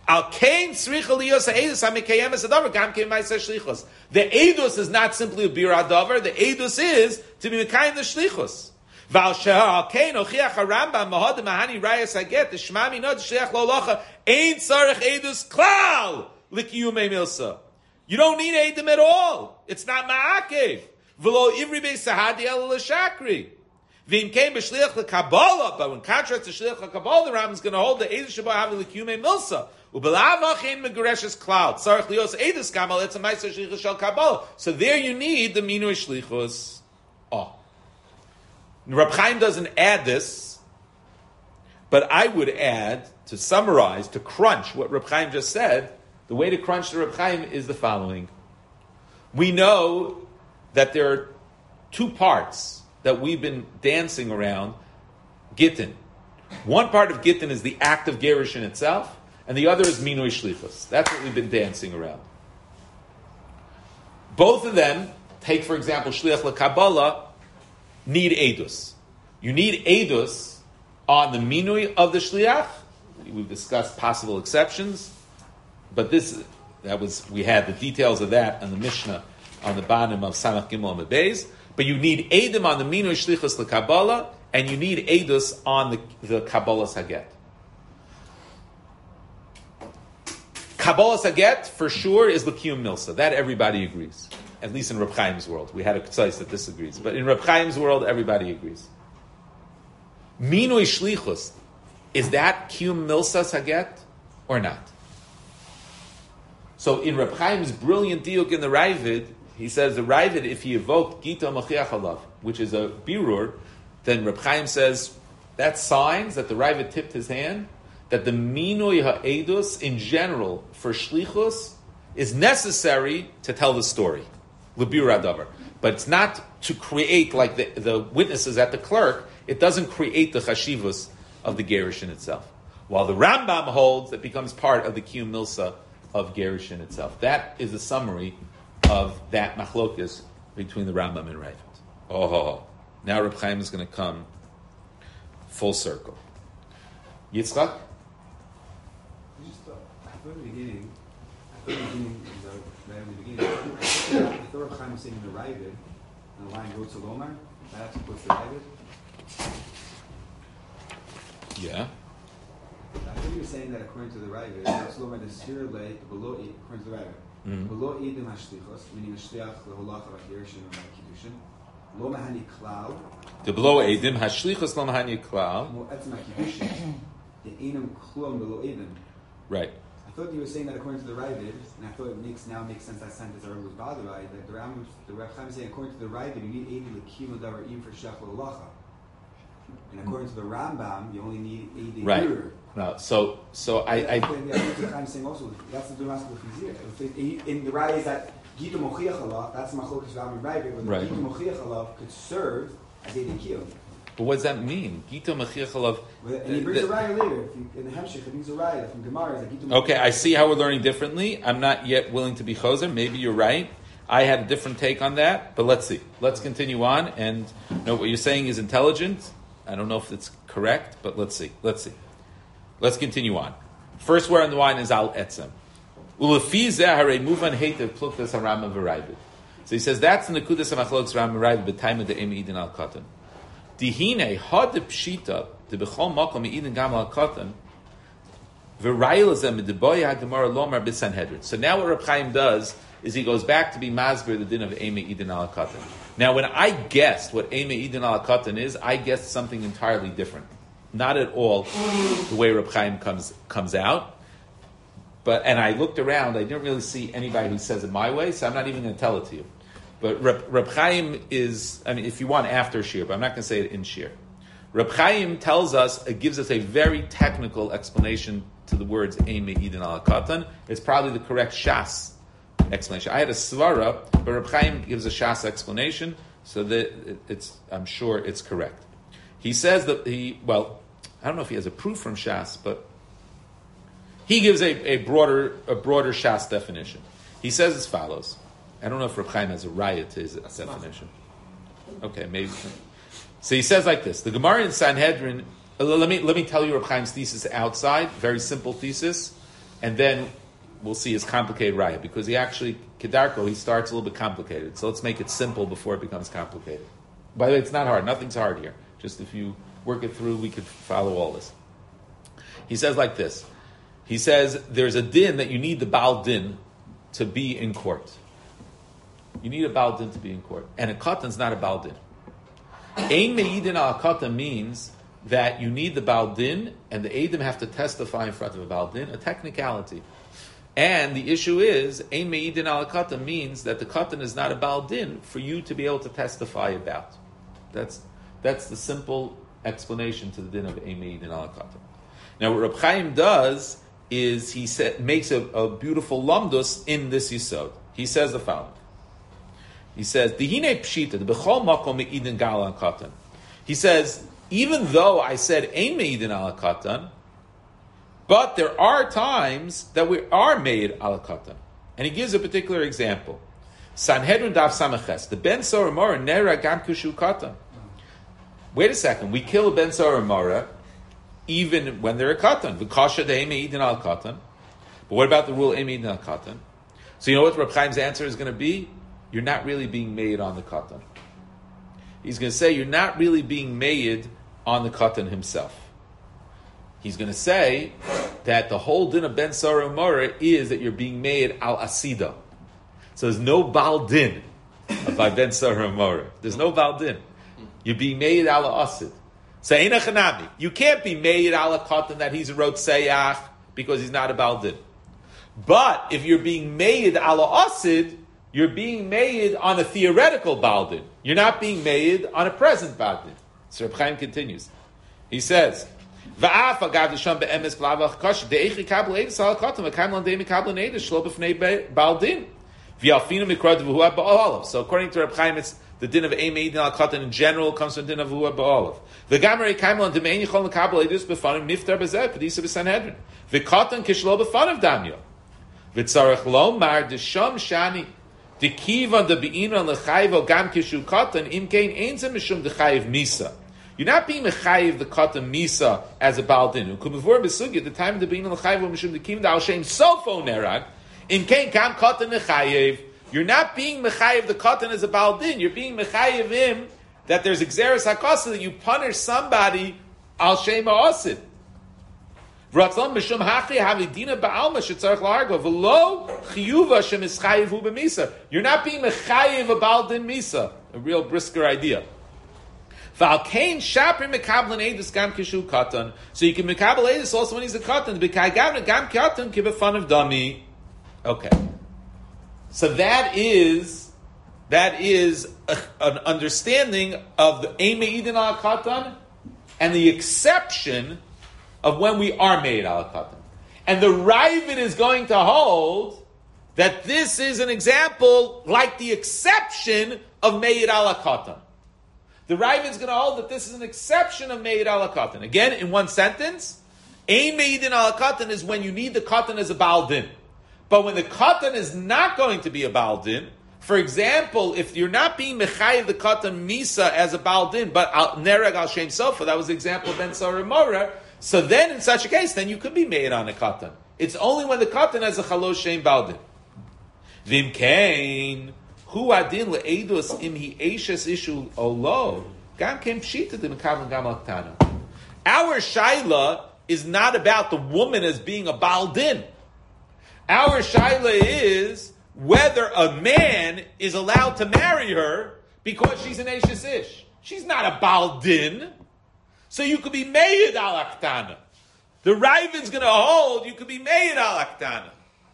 The edus is not simply a bir adavar. The edus is to be mekayim the shlichus. Val shehal kein ochiach harambam mahad mahani rayas haget the shma minod shliach lo locha ein tzarich edus klal likiyumei milsa. You don't need edim at all. It's not ma'akev. V'lo ivri be sahadi el l'shakri. V'im kein b'shliach l'kabbalah. But when contrast to shliach l'kabbalah, the Rambam is going to hold the edus sheba havi likiyumei milsa. U'belav achin megureshes klal tzarich lios edus kamal etzem ma'aser shlichus shel kabbalah. So there you need the minui shlichus. Reb Chaim doesn't add this, but I would add, to summarize, to crunch what Reb Chaim just said, the way to crunch the Reb Chaim is the following. We know that there are two parts that we've been dancing around Gittin. One part of Gittin is the act of Gerushin itself, and the other is Minui Shlichus. That's what we've been dancing around. Both of them, take for example Shliach LeKabbalah, need Eidus. You need Eidus on the Minui of the Shliach. We've discussed possible exceptions, but we had the details of that on the Mishnah on the bottom of Samach Gimel and Beis. But you need Eidim on the Minui Shlichus LeKabbalah, and you need Eidus on the Kabbalah's Haget. Kabbalah's Haget, for sure, is L'Kiyum Milsa. That everybody agrees. At least in Reb Chaim's world. We had a tzais that disagrees. But in Reb Chaim's world, everybody agrees. Minui Shlichus, is that Kiyum Milsas Haget or not? So in Reb Chaim's brilliant diuk in the Ravid, he says the Ravid, if he evoked Gita Mochiach Halav, which is a birur, then Reb Chaim says that signs that the Ravid tipped his hand, that the Minui Ha'edus in general for Shlichus is necessary to tell the story. L'bir adavar. But it's not to create, like the witnesses at the clerk, it doesn't create the chashivus of the Gerushin itself. While the Rambam holds it becomes part of the Kiyum Milsa of Gerushin itself. That is a summary of that machlokus between the Rambam and Ravid. Now Reb Chaim is going to come full circle. Yitzchak? From the beginning, I thought Reb Chaim was saying the Ravid, and the line goes to Lomar. That's what's the Ravid. Yeah. thought you were saying that according to the Ravid, it's Loma Desir Le, below according to the Ravid. Below Edim Hashlichos, meaning a Shliach, the Holacha, Vakirishin, or Kiddushin. Loma Hani Klal. The below Edim Hashlichos Loma Hani Klal. More Etzma Kiddushin. The Enum Klum below Edim. Right. I thought you were saying that according to the Ravid, and I thought it makes sense that sentence already was bothered by that the Rav Chaim is saying according to the Ravid you need Edim Lekim Davar Im for Shach Holacha. And according to the Rambam, you only need Edim. Right. No, so I I'm saying also that's the Damascus Fizir. In the Rai is that Gita Mochiach Allah, that's Machokas Ram and Ravid, where the Gita Mochiach Allah could serve as a Dekil. But what does that mean? Gita Mechiach Alav. And he brings a Rai later. In the Hemshech, he brings a Rai from Gemara. Like Gita Okay, I see how we're learning differently. I'm not yet willing to be choser. Maybe you're right. I had a different take on that, but let's see. Let's continue on. And what you're saying is intelligent. I don't know if it's correct, but let's see. Let's continue on. First word on the line is al etzem. Ulefi zeh muvan heitev pluktas harama v'raybit. So he says that's in the kudas hamachloks ram v'raybit b'taima de'emi idin al katan. Dihine had the pshita the bechol makom idin gam al katan v'rayil zeh midboya gemara lomar b'sanhedrin. So now what Reb Chaim does is he goes back to be masber the din of emi idin al katan. Now when I guessed what emi idin al katan is, I guessed something entirely different. Not at all the way Reb Chaim comes out. And I looked around, I didn't really see anybody who says it my way, so I'm not even going to tell it to you. But Reb Chaim is, if you want after Shir, but I'm not going to say it in Shir. Reb Chaim tells us, it gives us a very technical explanation to the words Eime Eden al Katan. It's probably the correct Shas explanation. I had a Svara, but Reb Chaim gives a Shas explanation, so that I'm sure it's correct. He says that I don't know if he has a proof from Shas, but he gives a broader Shas definition. He says as follows. I don't know if Reb Chaim has a raya to his definition. Okay, maybe. So he says like this: the Gemara in Sanhedrin. Let me tell you Reb Chaim's thesis outside. Very simple thesis, and then we'll see his complicated raya because he actually Kedarko he starts a little bit complicated. So let's make it simple before it becomes complicated. By the way, it's not hard. Nothing's hard here. Just if you work it through, we could follow all this. He says like this. He says there's a din that you need the Baal Din to be in court. You need a Baal Din to be in court. And a Katan's not a Baal Din. Ein Me'idin al Katan means that you need the Baal Din and the Eidim have to testify in front of a Baal Din, a technicality. And the issue is, Ein Me'idin al Katan means that the Katan is not a Baal Din for you to be able to testify about. That's the simple explanation to the din of Ein Me'idin al Katan. Now what Reb Chaim does is he makes a beautiful lamdus in this yisod. He says the following. He says, Dihine pshita, the bechol makom me'idin gal al katan. He says, even though I said ein me'idin al katan, but there are times that we are made al katan. And he gives a particular example. Sanhedrin daf samaches, the ben sor mora nera gam kushu katan. Wait a second, we kill a ben sor mora even when they're a katan. V'kasha de ein me'idin al katan. But what about the rule ein me'idin al katan? So you know what Reb Chaim's answer is going to be? You're not really being made on the katan. He's going to say you're not really being made on the katan himself. He's going to say that the whole din of ben sara umara is that you're being made al asida. So there's no bal din by ben sara umara. There's no bal din. You're being made al asid. So you can't be made al katan that he's a rotseyach because he's not a bal din. But if you're being made al asid, you're being made on a theoretical baldin. You're not being made on a present baldin. So Reb Chaim continues. He says, "Va'af agav l'sham be'emes b'lavach kash de'eich yikabel edus al katam v'kaim lan de'im yikabel edus shlo b'fnei baldin v'yalfinu mikrad v'huah ba'olav." So according to Reb Chaim, it's the din of ein me'idin al katan in general comes from the din of v'huah ba'olav. V'gamer yikaim lan de'mein yichol l'kabel edus b'fanim niftar b'zeh kedisa b'sanhedrin v'katan kishlo b'fanav damyo v'tzarech lomar d'sham shani. The kivan the be'inan lechayv gam kishu katan imkein einzem mishum dechayiv misa. You're not being mechayiv the katan misa as a baldin. Kumivur besugya the time of the be'inan lechayv mishum the kivan al shem sofo nerag imkein kam katan nechayiv. You're not being mechayiv the katan as a baldin. You're being mechayiv him that there's exeris hakasa that you punish somebody al shem ha'asid. V'ratzon b'shum hachi havidina ba'alma shetzarech la'argo v'lo chiyuva shemischayiv hu b'misa. You're not being mechayiv a Baal Din Misa. A real brisker idea. V'alkein shapri mekablan edus gam kishu katan. So you can mekabel edus also when he's a katan. B'kai gam katan give a fun of dummy. Okay. So that is an understanding of the Ein Me'idin al Katan and the exception of when we are made al Katan. And the Ravid is going to hold that this is an example like the exception of Me'id al Katan. The Ravid is going to hold that this is an exception of Me'id al Katan. Again, in one sentence, Ein Me'idin al Katan is when you need the Katan as a Baal Din. But when the Katan is not going to be a Baal Din, for example, if you're not being mechayiv the katan misa as a Baal Din, but nereg al shem sofa, that was the example of Ben Sarah Mora, so then in such a case, then you could be made on a katan. It's only when the katan has a chalosh shem Baal Din. Vim kain, hu adin le'edus im hi eishes ishu olo, gam kem pshita dim kavlan gam al ktana. Our shaila is not about the woman as being a Baal Din. Our shaila is whether a man is allowed to marry her because she's an Eishes Ish. She's not a Baal Din. So you could be Meid al Aktana. The Ravid's going to hold you could be Meid al Aktana.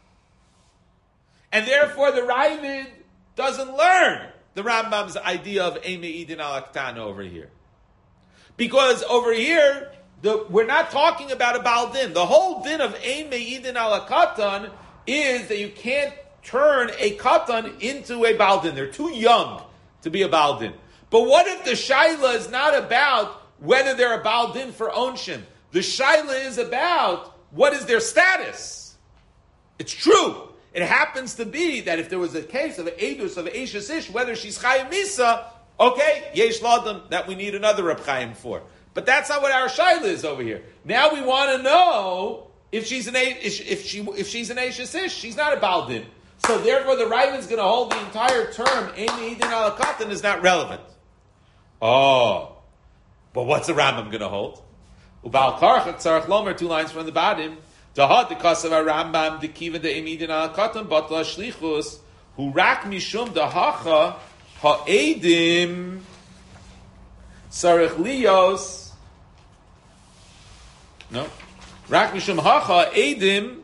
And therefore the Ravid doesn't learn the Rambam's idea of Ein Me'idin al Aktana over here. Because over here, we're not talking about a Baal Din. The whole din of Ein Me'idin al Katan is that you can't turn a katan into a Baal Din. They're too young to be a Baal Din. But what if the shaila is not about whether they're a Baal Din for onshin? The shaila is about what is their status. It's true. It happens to be that if there was a case of an edus of Eishes Ish, whether she's Chayim Misa, okay, yesh ladam, that we need another Reb Chaim for. But that's not what our shaila is over here. Now we want to know if she's an Eishes Ish, she's not a Baal Din. So therefore, the Ravid is going to hold the entire term Ein Me'idin al Katan is not relevant. Oh, but what's the Rambam going to hold? Ubal Karchat Tzarech Lomer, 2 lines from the bottom. Dahad the Kasav Rambam the Kiva the Ein Me'idin al Katan Batla Shlichus Hu Rak Mishum Dahacha Ha'edim Tzarech Lios. No, Rak Mishum Hacha Edim.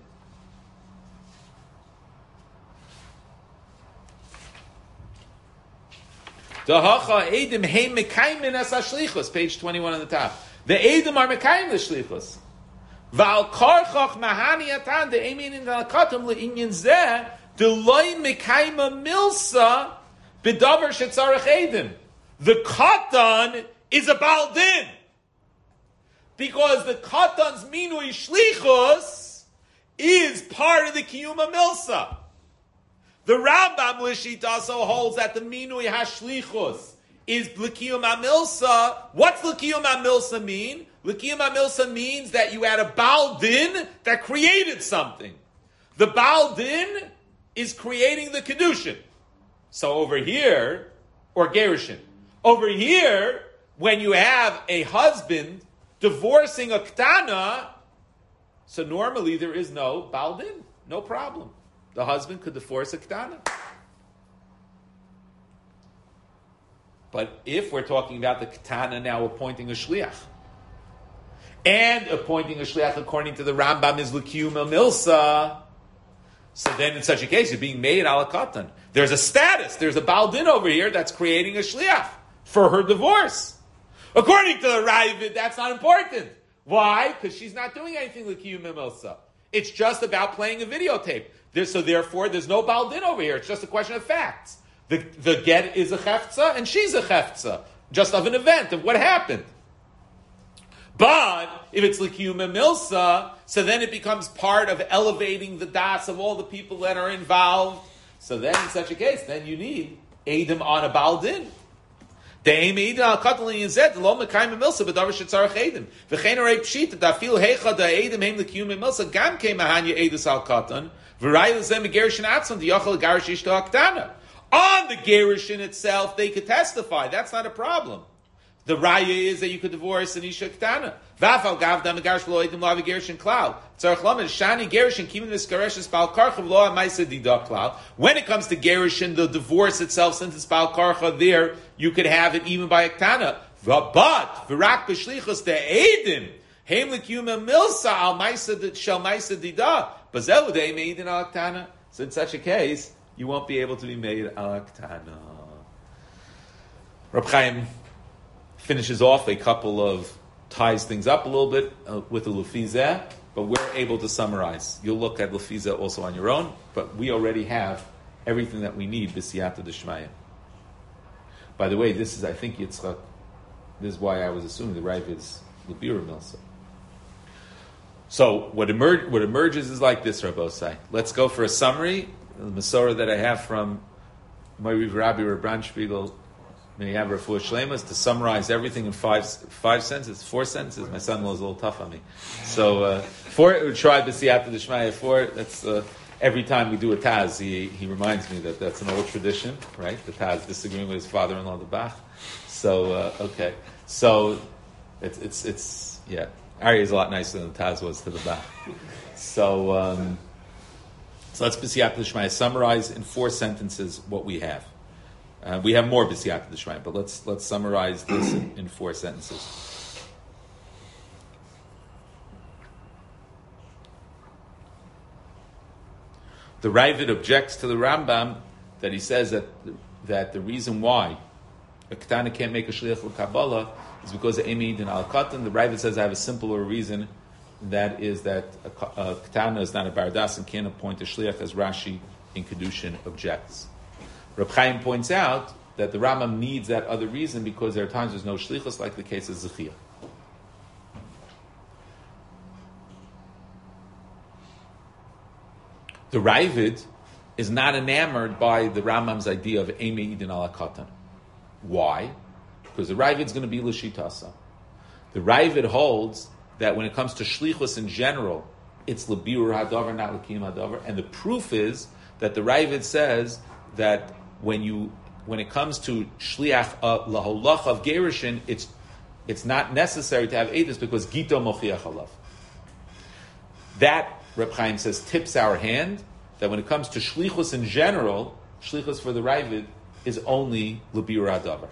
Dahacha Edim Hey Mekaymin as Ashlichus, page 21 on the top. The Edim are Mekayim the Shlichus. Val Karchach Mahani Atan the Emin in the Katam le'inyan zeh the loy Mekayma Milsa B'davar Shetzarech Edim. The Katan is a Baal Din. Because the Katan's Minui Shlichus is part of the Kiyuma Milsa. The Rambam Lishit also holds that the Minui Hashlichus is L'kiyum HaMilsa. What's L'kiyum HaMilsa mean? L'kiyum HaMilsa means that you had a Baal Din that created something. The Baal Din is creating the Kedushin. So over here, or Gerushin, over here, when you have a husband divorcing a Ktana, so normally there is no Baal Din, no problem. The husband could divorce a Ktana. But if we're talking about the Ktana now appointing a Shliach, and appointing a Shliach according to the Rambam is L'kiyum HaMilsa, so then in such a case you're being made ala Katan. There's a status, there's a Baal Din over here that's creating a Shliach for her divorce. According to the Ravid, that's not important. Why? Because she's not doing anything L'kiyum HaMilsa. It's just about playing a videotape. So therefore, there's no Baal Din over here. It's just a question of facts. The get is a cheftza, and she's a cheftza. Just of an event, of what happened. But, if it's L'kiyum HaMilsa, so then it becomes part of elevating the das of all the people that are involved. So then, in such a case, then you need Eidim on a Baal Din. The aim Eidim al Katan Yizet, lo mekayim HaMilsa, b'davar shetzarech Eidim. V'chein arei pshita, dafil heicha da Eidim heim L'kiyum HaMilsa, gam keim mahanya Eidus al Katan, v'ray l'zem gerishin atzon, d'yachal garish ishto aktana. On the gerushin itself, they could testify. That's not a problem. The raya is that you could divorce an isha ketana. V'afal gavdam megarish v'lo edim lavi gerishin klal. Tzarech lamed shani gerishin kimin niskareshis bal karcha v'lo ha'maisa dida klal. When it comes to gerishin, the divorce itself, since it's bal karcha, there you could have it even by a ketana. But v'rak b'shlichus de'edim heim l'kiyuma milsa al maisa shel maisa dida. Bazehu de'im eidin al ketana. So in such a case, you won't be able to be made al ketana. Reb Chaim finishes off a couple of, ties things up a little bit with the Lefizeh, but we're able to summarize. You'll look at Lefizeh also on your own, but we already have everything that we need, b'siyata d'shmaya. By the way, this is, I think, Yitzchak, this is why I was assuming the Rav is L'bira Milsa. So, what emerges is like this, Rabbosai. Let's go for a summary, the Masorah that I have from Ma'ariv Rabbi Rabban Spiegel, may have refuah shleimas, to summarize everything in four sentences. My son-in-law is a little tough on me. So, try b'siyata d'shmaya, that's, every time we do a Taz, he reminds me that that's an old tradition, right? The Taz disagreeing with his father-in-law, the Bach. So, okay. So, it's yeah. Ari is a lot nicer than the Taz was to the Bach. So let's b'siyata d'shmaya summarize in 4 sentences what we have. We have more b'siyata d'shmaya, but let's summarize this in 4 sentences. The Ravid objects to the Rambam that he says that the reason why a ketana can't make a shliach l'Kabbalah is because of Emeid and Al-Katan. The Ravid says I have a simpler reason, that is that a ketana is not a bardas and can't appoint a shliach, as Rashi in Kedushin objects. Reb Chaim points out that the Rambam needs that other reason because there are times there's no shlichus, like the case of Zechiyah. The Ravid is not enamored by the Rambam's idea of Eimei Idin ala Katan. Why? Because the Ravid is going to be L'shitasa. The Ravid holds that when it comes to shlichus in general, it's L'biur hadavar, not L'kiyum hadavar, and the proof is that the Ravid says that when it comes to shliach laholach of gerushin, it's not necessary to have edus because gito mochiach alav. That, Reb Chaim says, tips our hand that when it comes to shlichus in general, shlichus for the Ravid is only l'biur hadavar,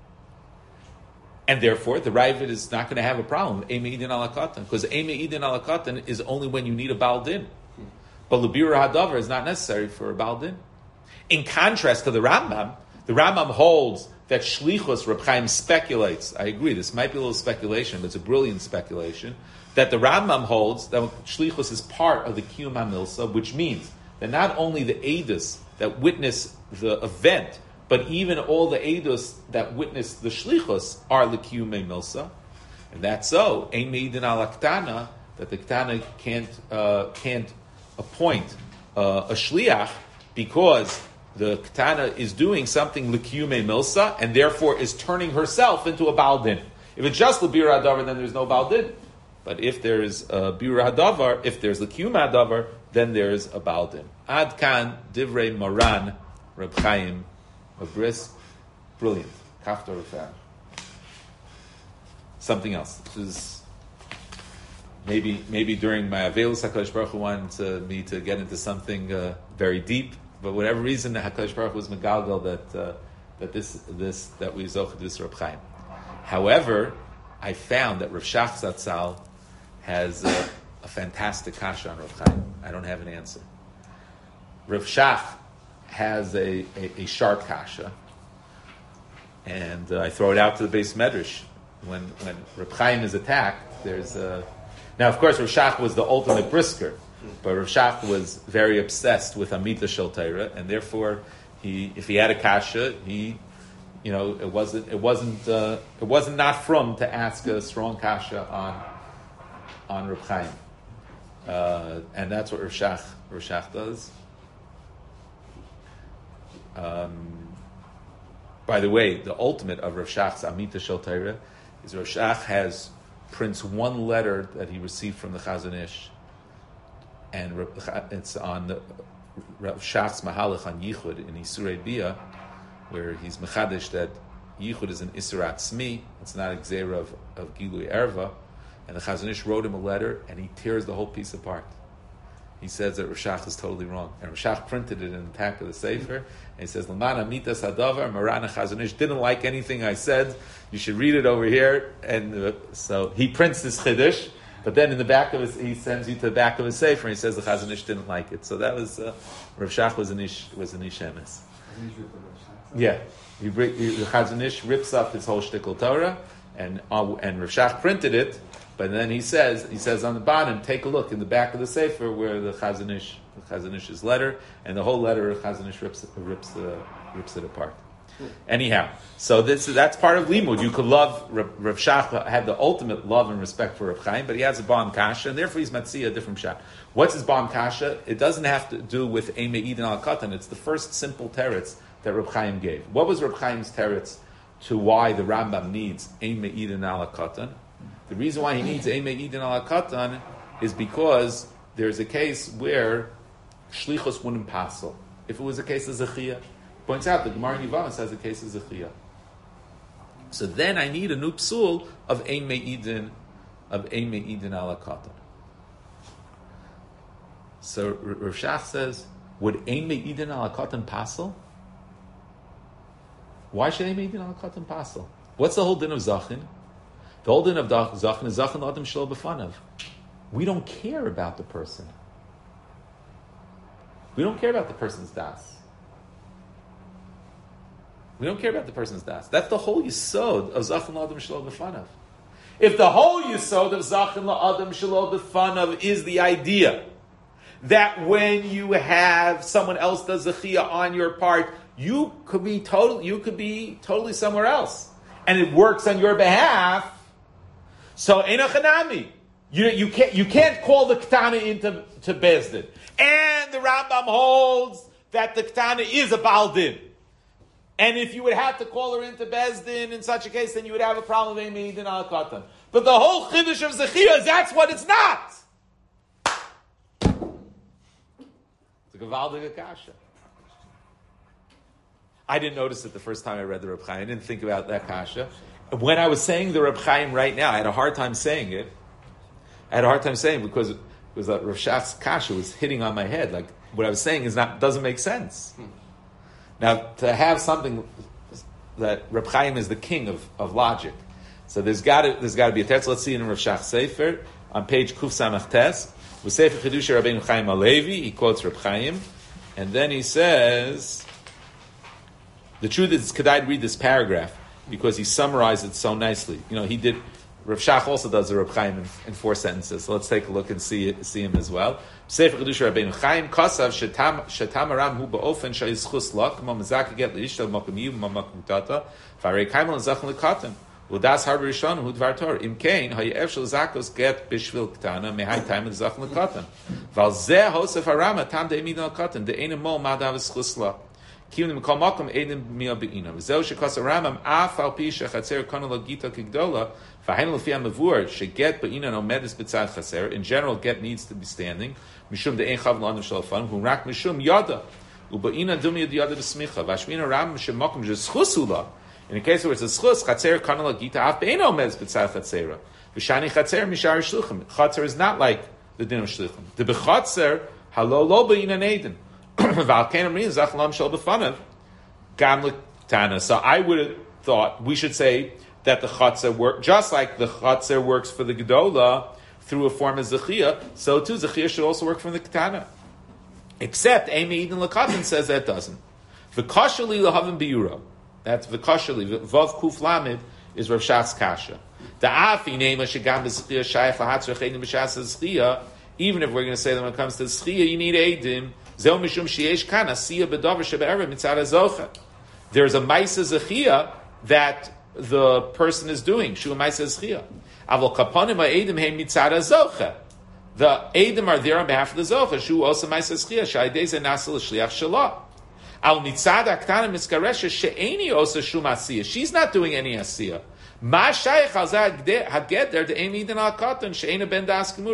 and therefore the Ravid is not going to have a problem Eimei Idin ala Katan, because Eimei Idin ala Katan is only when you need a Baal Din, but l'biur hadavar is not necessary for a Baal Din. In contrast to the Rambam holds that shlichus, Reb Chaim speculates, I agree, this might be a little speculation, but it's a brilliant speculation, that the Rambam holds that shlichus is part of the kiyum hamilsa, which means that not only the edus that witness the event, but even all the edus that witness the shlichus are the kiyum milsa, and that's so. Ein meidin ala ktana, that the ktana can't appoint a shliach because the ketana is doing something l'kiyume milsa, and therefore is turning herself into a Baal Din. If it's just l'bir hadavar, then there's no Baal Din. But if there's a bir hadavar, if there's l'kiyum hadavar, then there's a Baal Din. Ad kan divrei Moran Reb Chaim of Bris, brilliant. Kaftar Rafah. Something else. This is maybe during my Avelus HaKadosh Baruch Hu wanted me to get into something very deep. But whatever reason, the HaKadosh Baruch Hu was megalgal that we zochid this Reb Chaim. However, I found that Rav Shach Zatzal has a fantastic kasha on Reb Chaim. I don't have an answer. Rav Shach has a sharp kasha, and I throw it out to the base medrash. When Reb Chaim is attacked, there's now of course Rav Shach was the ultimate brisker. But Rav Shach was very obsessed with Amita Shel Torah, and therefore, if he had a kasha, it wasn't not from to ask a strong kasha on Rav Chaim, and that's what Rav Shach does. By the way, the ultimate of Rav Shach's Amita Shel Torah is Rav Shach prints one letter that he received from the Chazon Ish. And it's on the Rav Shach's Mahalach on Yichud in Isurei Bia, where he's mechadish that Yichud is an Isurat Tzmi. It's not a Gzeira of Gilui Erva. And the Chazon Ish wrote him a letter, and he tears the whole piece apart. He says that Rashach is totally wrong. And Rashach printed it in the back of the Sefer. And he says, Lamana mitas hadavar, Marana Chazon Ish didn't like anything I said. You should read it over here. And so he prints this Chiddush, but then in the back of he sends you to the back of his Sefer, and he says the Chazon Ish didn't like it. So that was, Rashach was an Ish Emes. Yeah. The Chazon Ish rips up his whole shtickle Torah, and Rashach printed it. But then he says on the bottom, take a look in the back of the Sefer where the Chazon Ish's letter, and the whole letter Chazon Ish rips it apart. Anyhow, so that's part of Limud. You could love Rav Shach had the ultimate love and respect for Rav Chaim, but he has a Ba'am Kasha, and therefore he's Matzia, a different shot. What's his Ba'am Kasha? It doesn't have to do with Eimei Eden al Katan. It's the first simple teretz that Rav Chaim gave. What was Rav Chaim's teretz to why the Rambam needs Eimei Eden al Katan? The reason why he needs Eimei Eden al Katan is because there's a case where Shlichus wouldn't passel. If it was a case of Zechiyah, points out the Gemara in Yevamos has a case of Zechiyah. So then I need a new psul of Eimei Eden al Katan. So Rav Shach says, would Eimei Eden al Katan passel? Why should Eimei Eden al Katan passel? What's the whole din of Zachin? The whole din of Zachin is Zachin Adam Shelo B'fanav. We don't care about the person. We don't care about the person's das. We don't care about the person's das. That's the whole yisod of Zachin Adam Shelo B'fanav. If the whole yisod of Zachin Adam Shelo B'fanav is the idea that when you have someone else does zechiyah on your part, you could be totally somewhere else, and it works on your behalf. So Eina Chanami, you can't call the Ketana into Bezdin, and the Rambam holds that the Ketana is a Baldin. And if you would have to call her into Bezdin in such a case, then you would have a problem with Eimei Eden al Katan. But the whole Chiddush of Zechiyah, that's what it's not. It's a Gavaldige Kasha. I didn't notice it the first time I read the Reb Chaim. I didn't think about that Kasha. When I was saying the Reb Chaim right now, I had a hard time saying it. Because Rav Shach's Kasha was hitting on my head. Like, what I was saying doesn't make sense. Now, to have something that Reb Chaim is the king of logic. So there's got to be a text. Let's see it in Rav Shach's Sefer on page Kuf Samach Tes. With Sefer Chidusha Rabbeinu Chaim Alevi, he quotes Reb Chaim, and then he says, the truth is, could I read this paragraph because he summarized it so nicely. Rav Shach also does the Reb Chaim in 4 sentences. So let's take a look and see him as well. Sefer Chidusha Rabbeinu Chaim Kasav Shetam Aram Hu Ba'ofen Shayischus Lak Mo Mezaka Get Leishta Makom Yiv Makom Tata Farei Kaimel and Zachan Lekatan Udas Har Rishon Hu Dvar Torah Im Kain Hayev Shel Zakos Get Bishvil Ktana Mehai Time and Zachan Lekatan Val Zeh Hosef Arama Tam De'emid Al Katan De'enim Mo Madav Eschus Lak Kivim Mikol Makom Edim Mia Be'inam Zeh Shekas Aramam Af Al Pi Shechatzer Kana Lagita Kigdola V'Hain L'Fi HaMavur Sheget Be'inan Omedes B'Tzad Chaser. In general, get needs to be standing. Mishum De'ein Chav L'Adam Shel Afan Hu Rak Mishum Yada U'Be'inan Dumi Yada B'Smicha V'Ashmina Ram Mishum Makom Zeschusu La. In a case where it's a schus, Chaser Kana Lagita Af Be'ein Omedes B'Tzad Chatzera V'Shani Chaser Mishar Shluchim. Chaser is not like the din of Shluchim. The B'Chatser Halo Lo Be'inan Eden V'Alkein Amrin Zach Lam Shel B'Fanav Gam L'Tana. So I would have thought we should say that the Chatzah work just like the Chatzah works for the Gedola through a form of Zechiyah, so too Zechiyah should also work from the Ketana. Except Eimei Eden L'Katan says that doesn't. V'kashali l'havim biyura. That's v'kashali. Vav kuf lamed is Rav Shach's kasha. The afi neima shegam b'Zechiyah shayach l'hatzrach edim b'shas Zechiyah. Even if we're going to say that when it comes to Zechiyah, you need Eidim. Zeh mishum sheyesh kan asiyah b'davar shebe'erev mitzad hazocha. There's a ma'isa Zechiyah that the person is doing. Shu ma'isa Zechiyah. Avol kaponim ha'edim heim mitzad hazocha. The edim are there on behalf of the zocha. Shu also ma'isa Zechiyah. Sha'idei ze nasa l'shliach shalah. Al mitzad ha'ktana miskaresha she'eni also shu ma'asiyah. She's not doing any asiyah. Ma shayich al zeh ha'geder de'em eden al katan she'ena ben das gemura.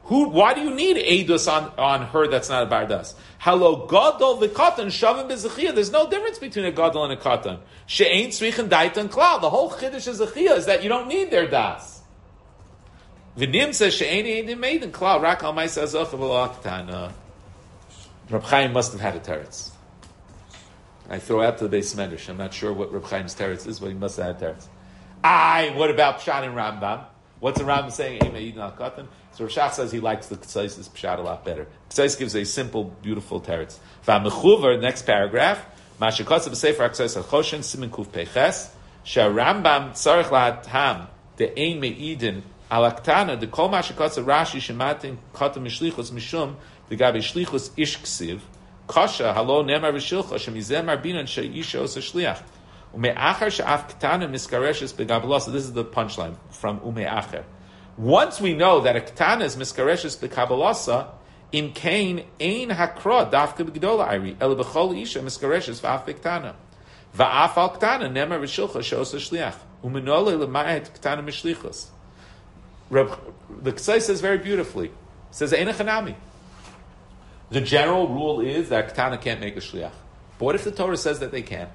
Why do you need Eidus on her that's not a Bardas? Hello, Gadol v'Katan Shavim b'Zechiyah. There's no difference between a Gadol and a Katan. She'ain Tzrichen Daitan Klal. The whole Chiddush of Zechiyah is that you don't need their Das. V'nim says She'ain Eidim Meidin Klal. Rak al Ma'aseh Azocha v'lo Aktana. Reb Chaim must have had a teretz. I throw out to the Beis Medrash. I'm not sure what Reb Chaim's teretz is, but he must have had a teretz. What about Pshat and Rambam? What's the Rambam saying? Ein Meidin al Katan. So Rav Shach says he likes the Ksai's Pshat a lot better. Ksais gives a simple, beautiful teretz. V'amechuver, next paragraph, Mashikotza b'sefer Ksais HaChoshen, Simen Kuf Peches, She'arambam tzarech lahatam, de'ein me'idin, alaktana, de kol Mashikotza Rashi shematin kata mishlichus mishum, v'gabe shlichus ish ksiv, kasha halo nemar v'shilcha, shemizem arbinan she'isha osa shliach. Ume'achar she'af ktana miskareshes begabelosa. This is the punchline from Ume'achar. Once we know that a ketana is miskareshes b'kabalasa, im kain ein hakra dafka b'gedola ayri el b'chol isha miskareshes v'af b'ktana v'af al ketana nemar v'shilcha she'osa shliach u'menole l'ma'et ketana mishlichus. The Ksai says very beautifully. It says ein chanami. The general rule is that ketana can't make a shliach. But what if the Torah says that they can?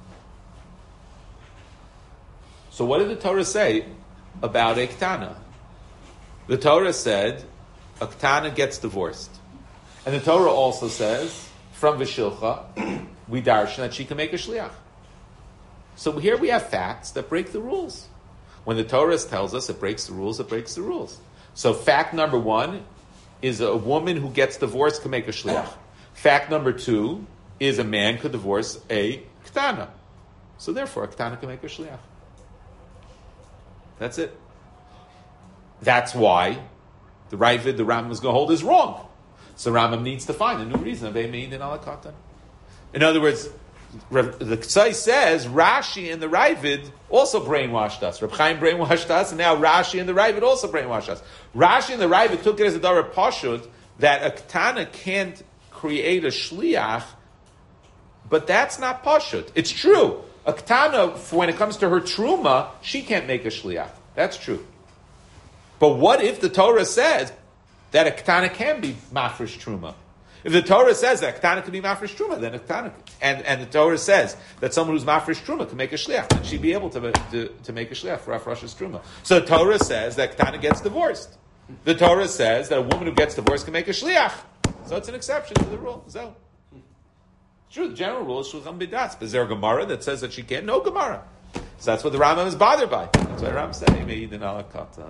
So what did the Torah say about a ketana? The Torah said a ketana gets divorced. And the Torah also says, from Vishilcha, we darshan that she can make a shliach. So here we have facts that break the rules. When the Torah tells us it breaks the rules, it breaks the rules. So fact number one is a woman who gets divorced can make a shliach. Fact number two is a man could divorce a ketana. So therefore a ketana can make a shliach. That's it. That's why the Ravid, the Rambam is going to hold is wrong. So Rambam needs to find a new reason. In other words, the Ksai says Rashi and the Ravid also brainwashed us. Reb Chaim brainwashed us, and now Rashi and the Ravid also brainwashed us. Rashi and the Ravid took it as a Dara Pashut that a Ketana can't create a Shliach, but that's not Pashut. It's true. A Ketana, when it comes to her Truma, she can't make a Shliach. That's true. But what if the Torah says that a ketana can be mafresh truma? If the Torah says that a ketana can be mafresh truma, then a ketana and the Torah says that someone who's mafresh truma can make a shliach, then she'd be able to make a shliach for Afrash's truma. So the Torah says that ketana gets divorced. The Torah says that a woman who gets divorced can make a shliach. So it's an exception to the rule. So it's true. The general rule is shulchan b'das. But is there a Gemara that says that she can't? No Gemara. So that's what the Rambam is bothered by. That's why Rambam said me'idin ala katan.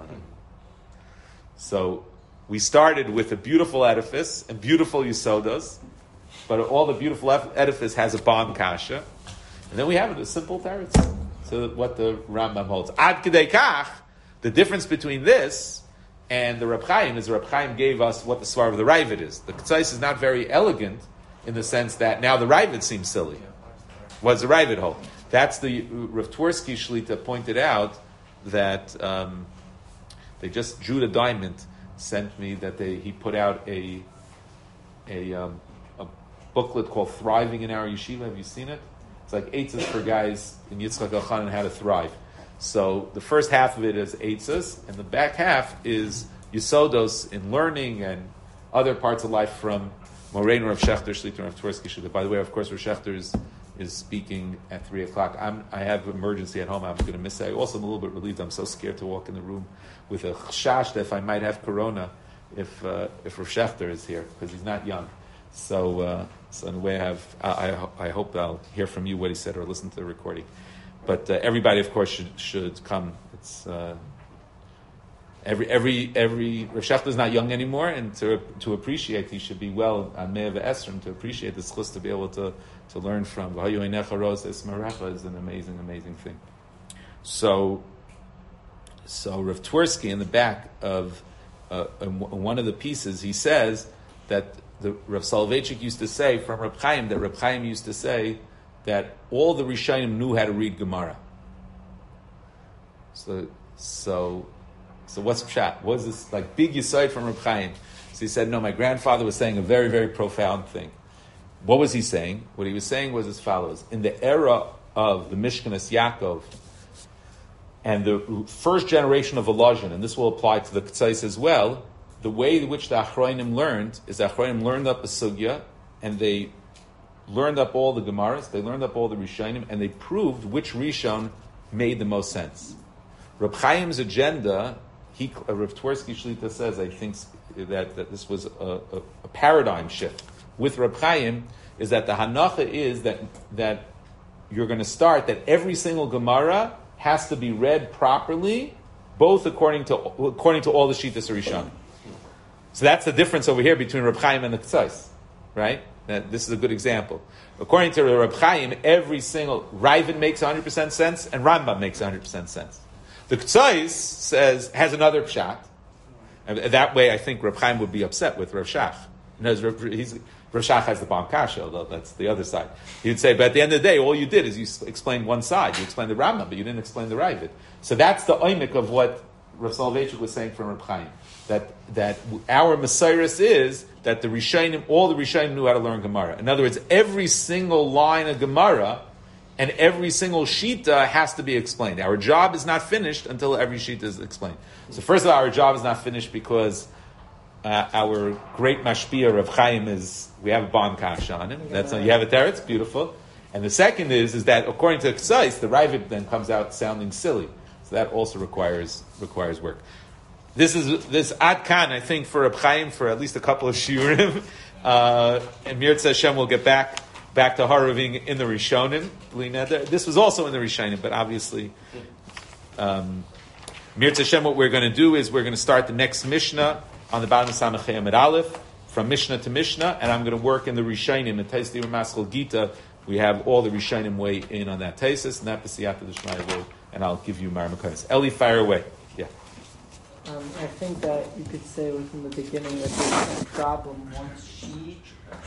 So we started with a beautiful edifice and beautiful yisodos, but all the beautiful edifice has a bomb kasha, and then we have a simple teretz. So what the Rambam holds. Ad kedei kach, the difference between this and the Reb Chaim is the Reb Chaim gave us what the svar of the Ravid is. The Ketzais is not very elegant in the sense that now the Ravid seems silly. What does the Ravid hold? That's the Rav Twersky Shlita pointed out that they just Judah Diamond sent me that he put out a booklet called "Thriving in Our Yeshiva." Have you seen it? It's like eitzes for guys in Yitzchak Elchanan and how to thrive. So the first half of it is eitzes, and the back half is Yisodos in learning and other parts of life from Moreinu Rav Shechter Shlita Rav Twersky Shlita. By the way, of course, Rav Shechter is speaking at 3:00. I have emergency at home. I'm going to miss it. I also am a little bit relieved. I'm so scared to walk in the room with a chashash that if I might have corona if Rav Shechter is here because he's not young. So in a way, I hope I'll hear from you what he said or listen to the recording. But everybody, of course, should come. It's every Rav Shechter is not young anymore, and to appreciate, he should be well on Me'ah V'Esrim to appreciate this chus to be able to learn from. V'hayu einecha roz esmarecha is an amazing thing. So Rav Twersky in the back of one of the pieces, he says that the Rav Soloveitchik used to say from Reb Chaim that Reb Chaim used to say that all the Rishonim knew how to read Gemara. So what's pshat? What is this like big yesod from Reb Chaim? So he said, no, my grandfather was saying a very, very profound thing. What was he saying? What he was saying was as follows. In the era of the Mishkanas Yaakov and the first generation of Volozhin, and this will apply to the Ketzais as well, the way in which the Achronim learned is the Achronim learned up a sugya, and they learned up all the Gemaras, they learned up all the Rishonim, and they proved which Rishon made the most sense. Reb Chaim's agenda, Rav Twersky Shlita says, I think that this was a paradigm shift with Reb Chaim, is that the Hanacha is that you're going to start that every single Gemara has to be read properly, both according to all the Shitas Rishonim. So that's the difference over here between Reb Chaim and the Ksais, right? This is a good example. According to Reb Chaim, every single Ravid makes 100% sense, and Rambam makes 100% sense. The Ksais has another pshat, and that way I think Reb Chaim would be upset with Rav Shach. Rav Shach has the Bam Kasha, although that's the other side. He would say, but at the end of the day, all you did is you explained one side. You explained the Rambam, but you didn't explain the Ravid. So that's the oimik of what Rav Soloveitchik was saying from Reb Chaim. That our Messiris is that the Rishonim, all the Rishonim knew how to learn Gemara. In other words, every single line of Gemara and every single Shita has to be explained. Our job is not finished until every Shita is explained. So first of all, our job is not finished because our great Mashpia Rav Chaim we have a Bam Kasha on him. You have a teretz, beautiful. And the second is that according to Ksais, the Ravid then comes out sounding silly. So that also requires work. This Ad Kan, I think, for Reb Chaim for at least a couple of shiurim. And Mirza Hashem will get back to Haraving in the Rishonim. This was also in the Rishonim, but obviously, Mirza Hashem, what we're going to do is we're going to start the next Mishnah on the bottom of Samach Amid Aleph, from Mishnah to Mishnah, and I'm going to work in the Rishonim. In Tais Divrei Maskal Gita, we have all the Rishonim weigh in on that Taisis, and that B'siyata D'Shmaya will, and I'll give you Mar Makanis. Eli, fire away. Yeah. I think that you could say within the beginning that there's a problem once she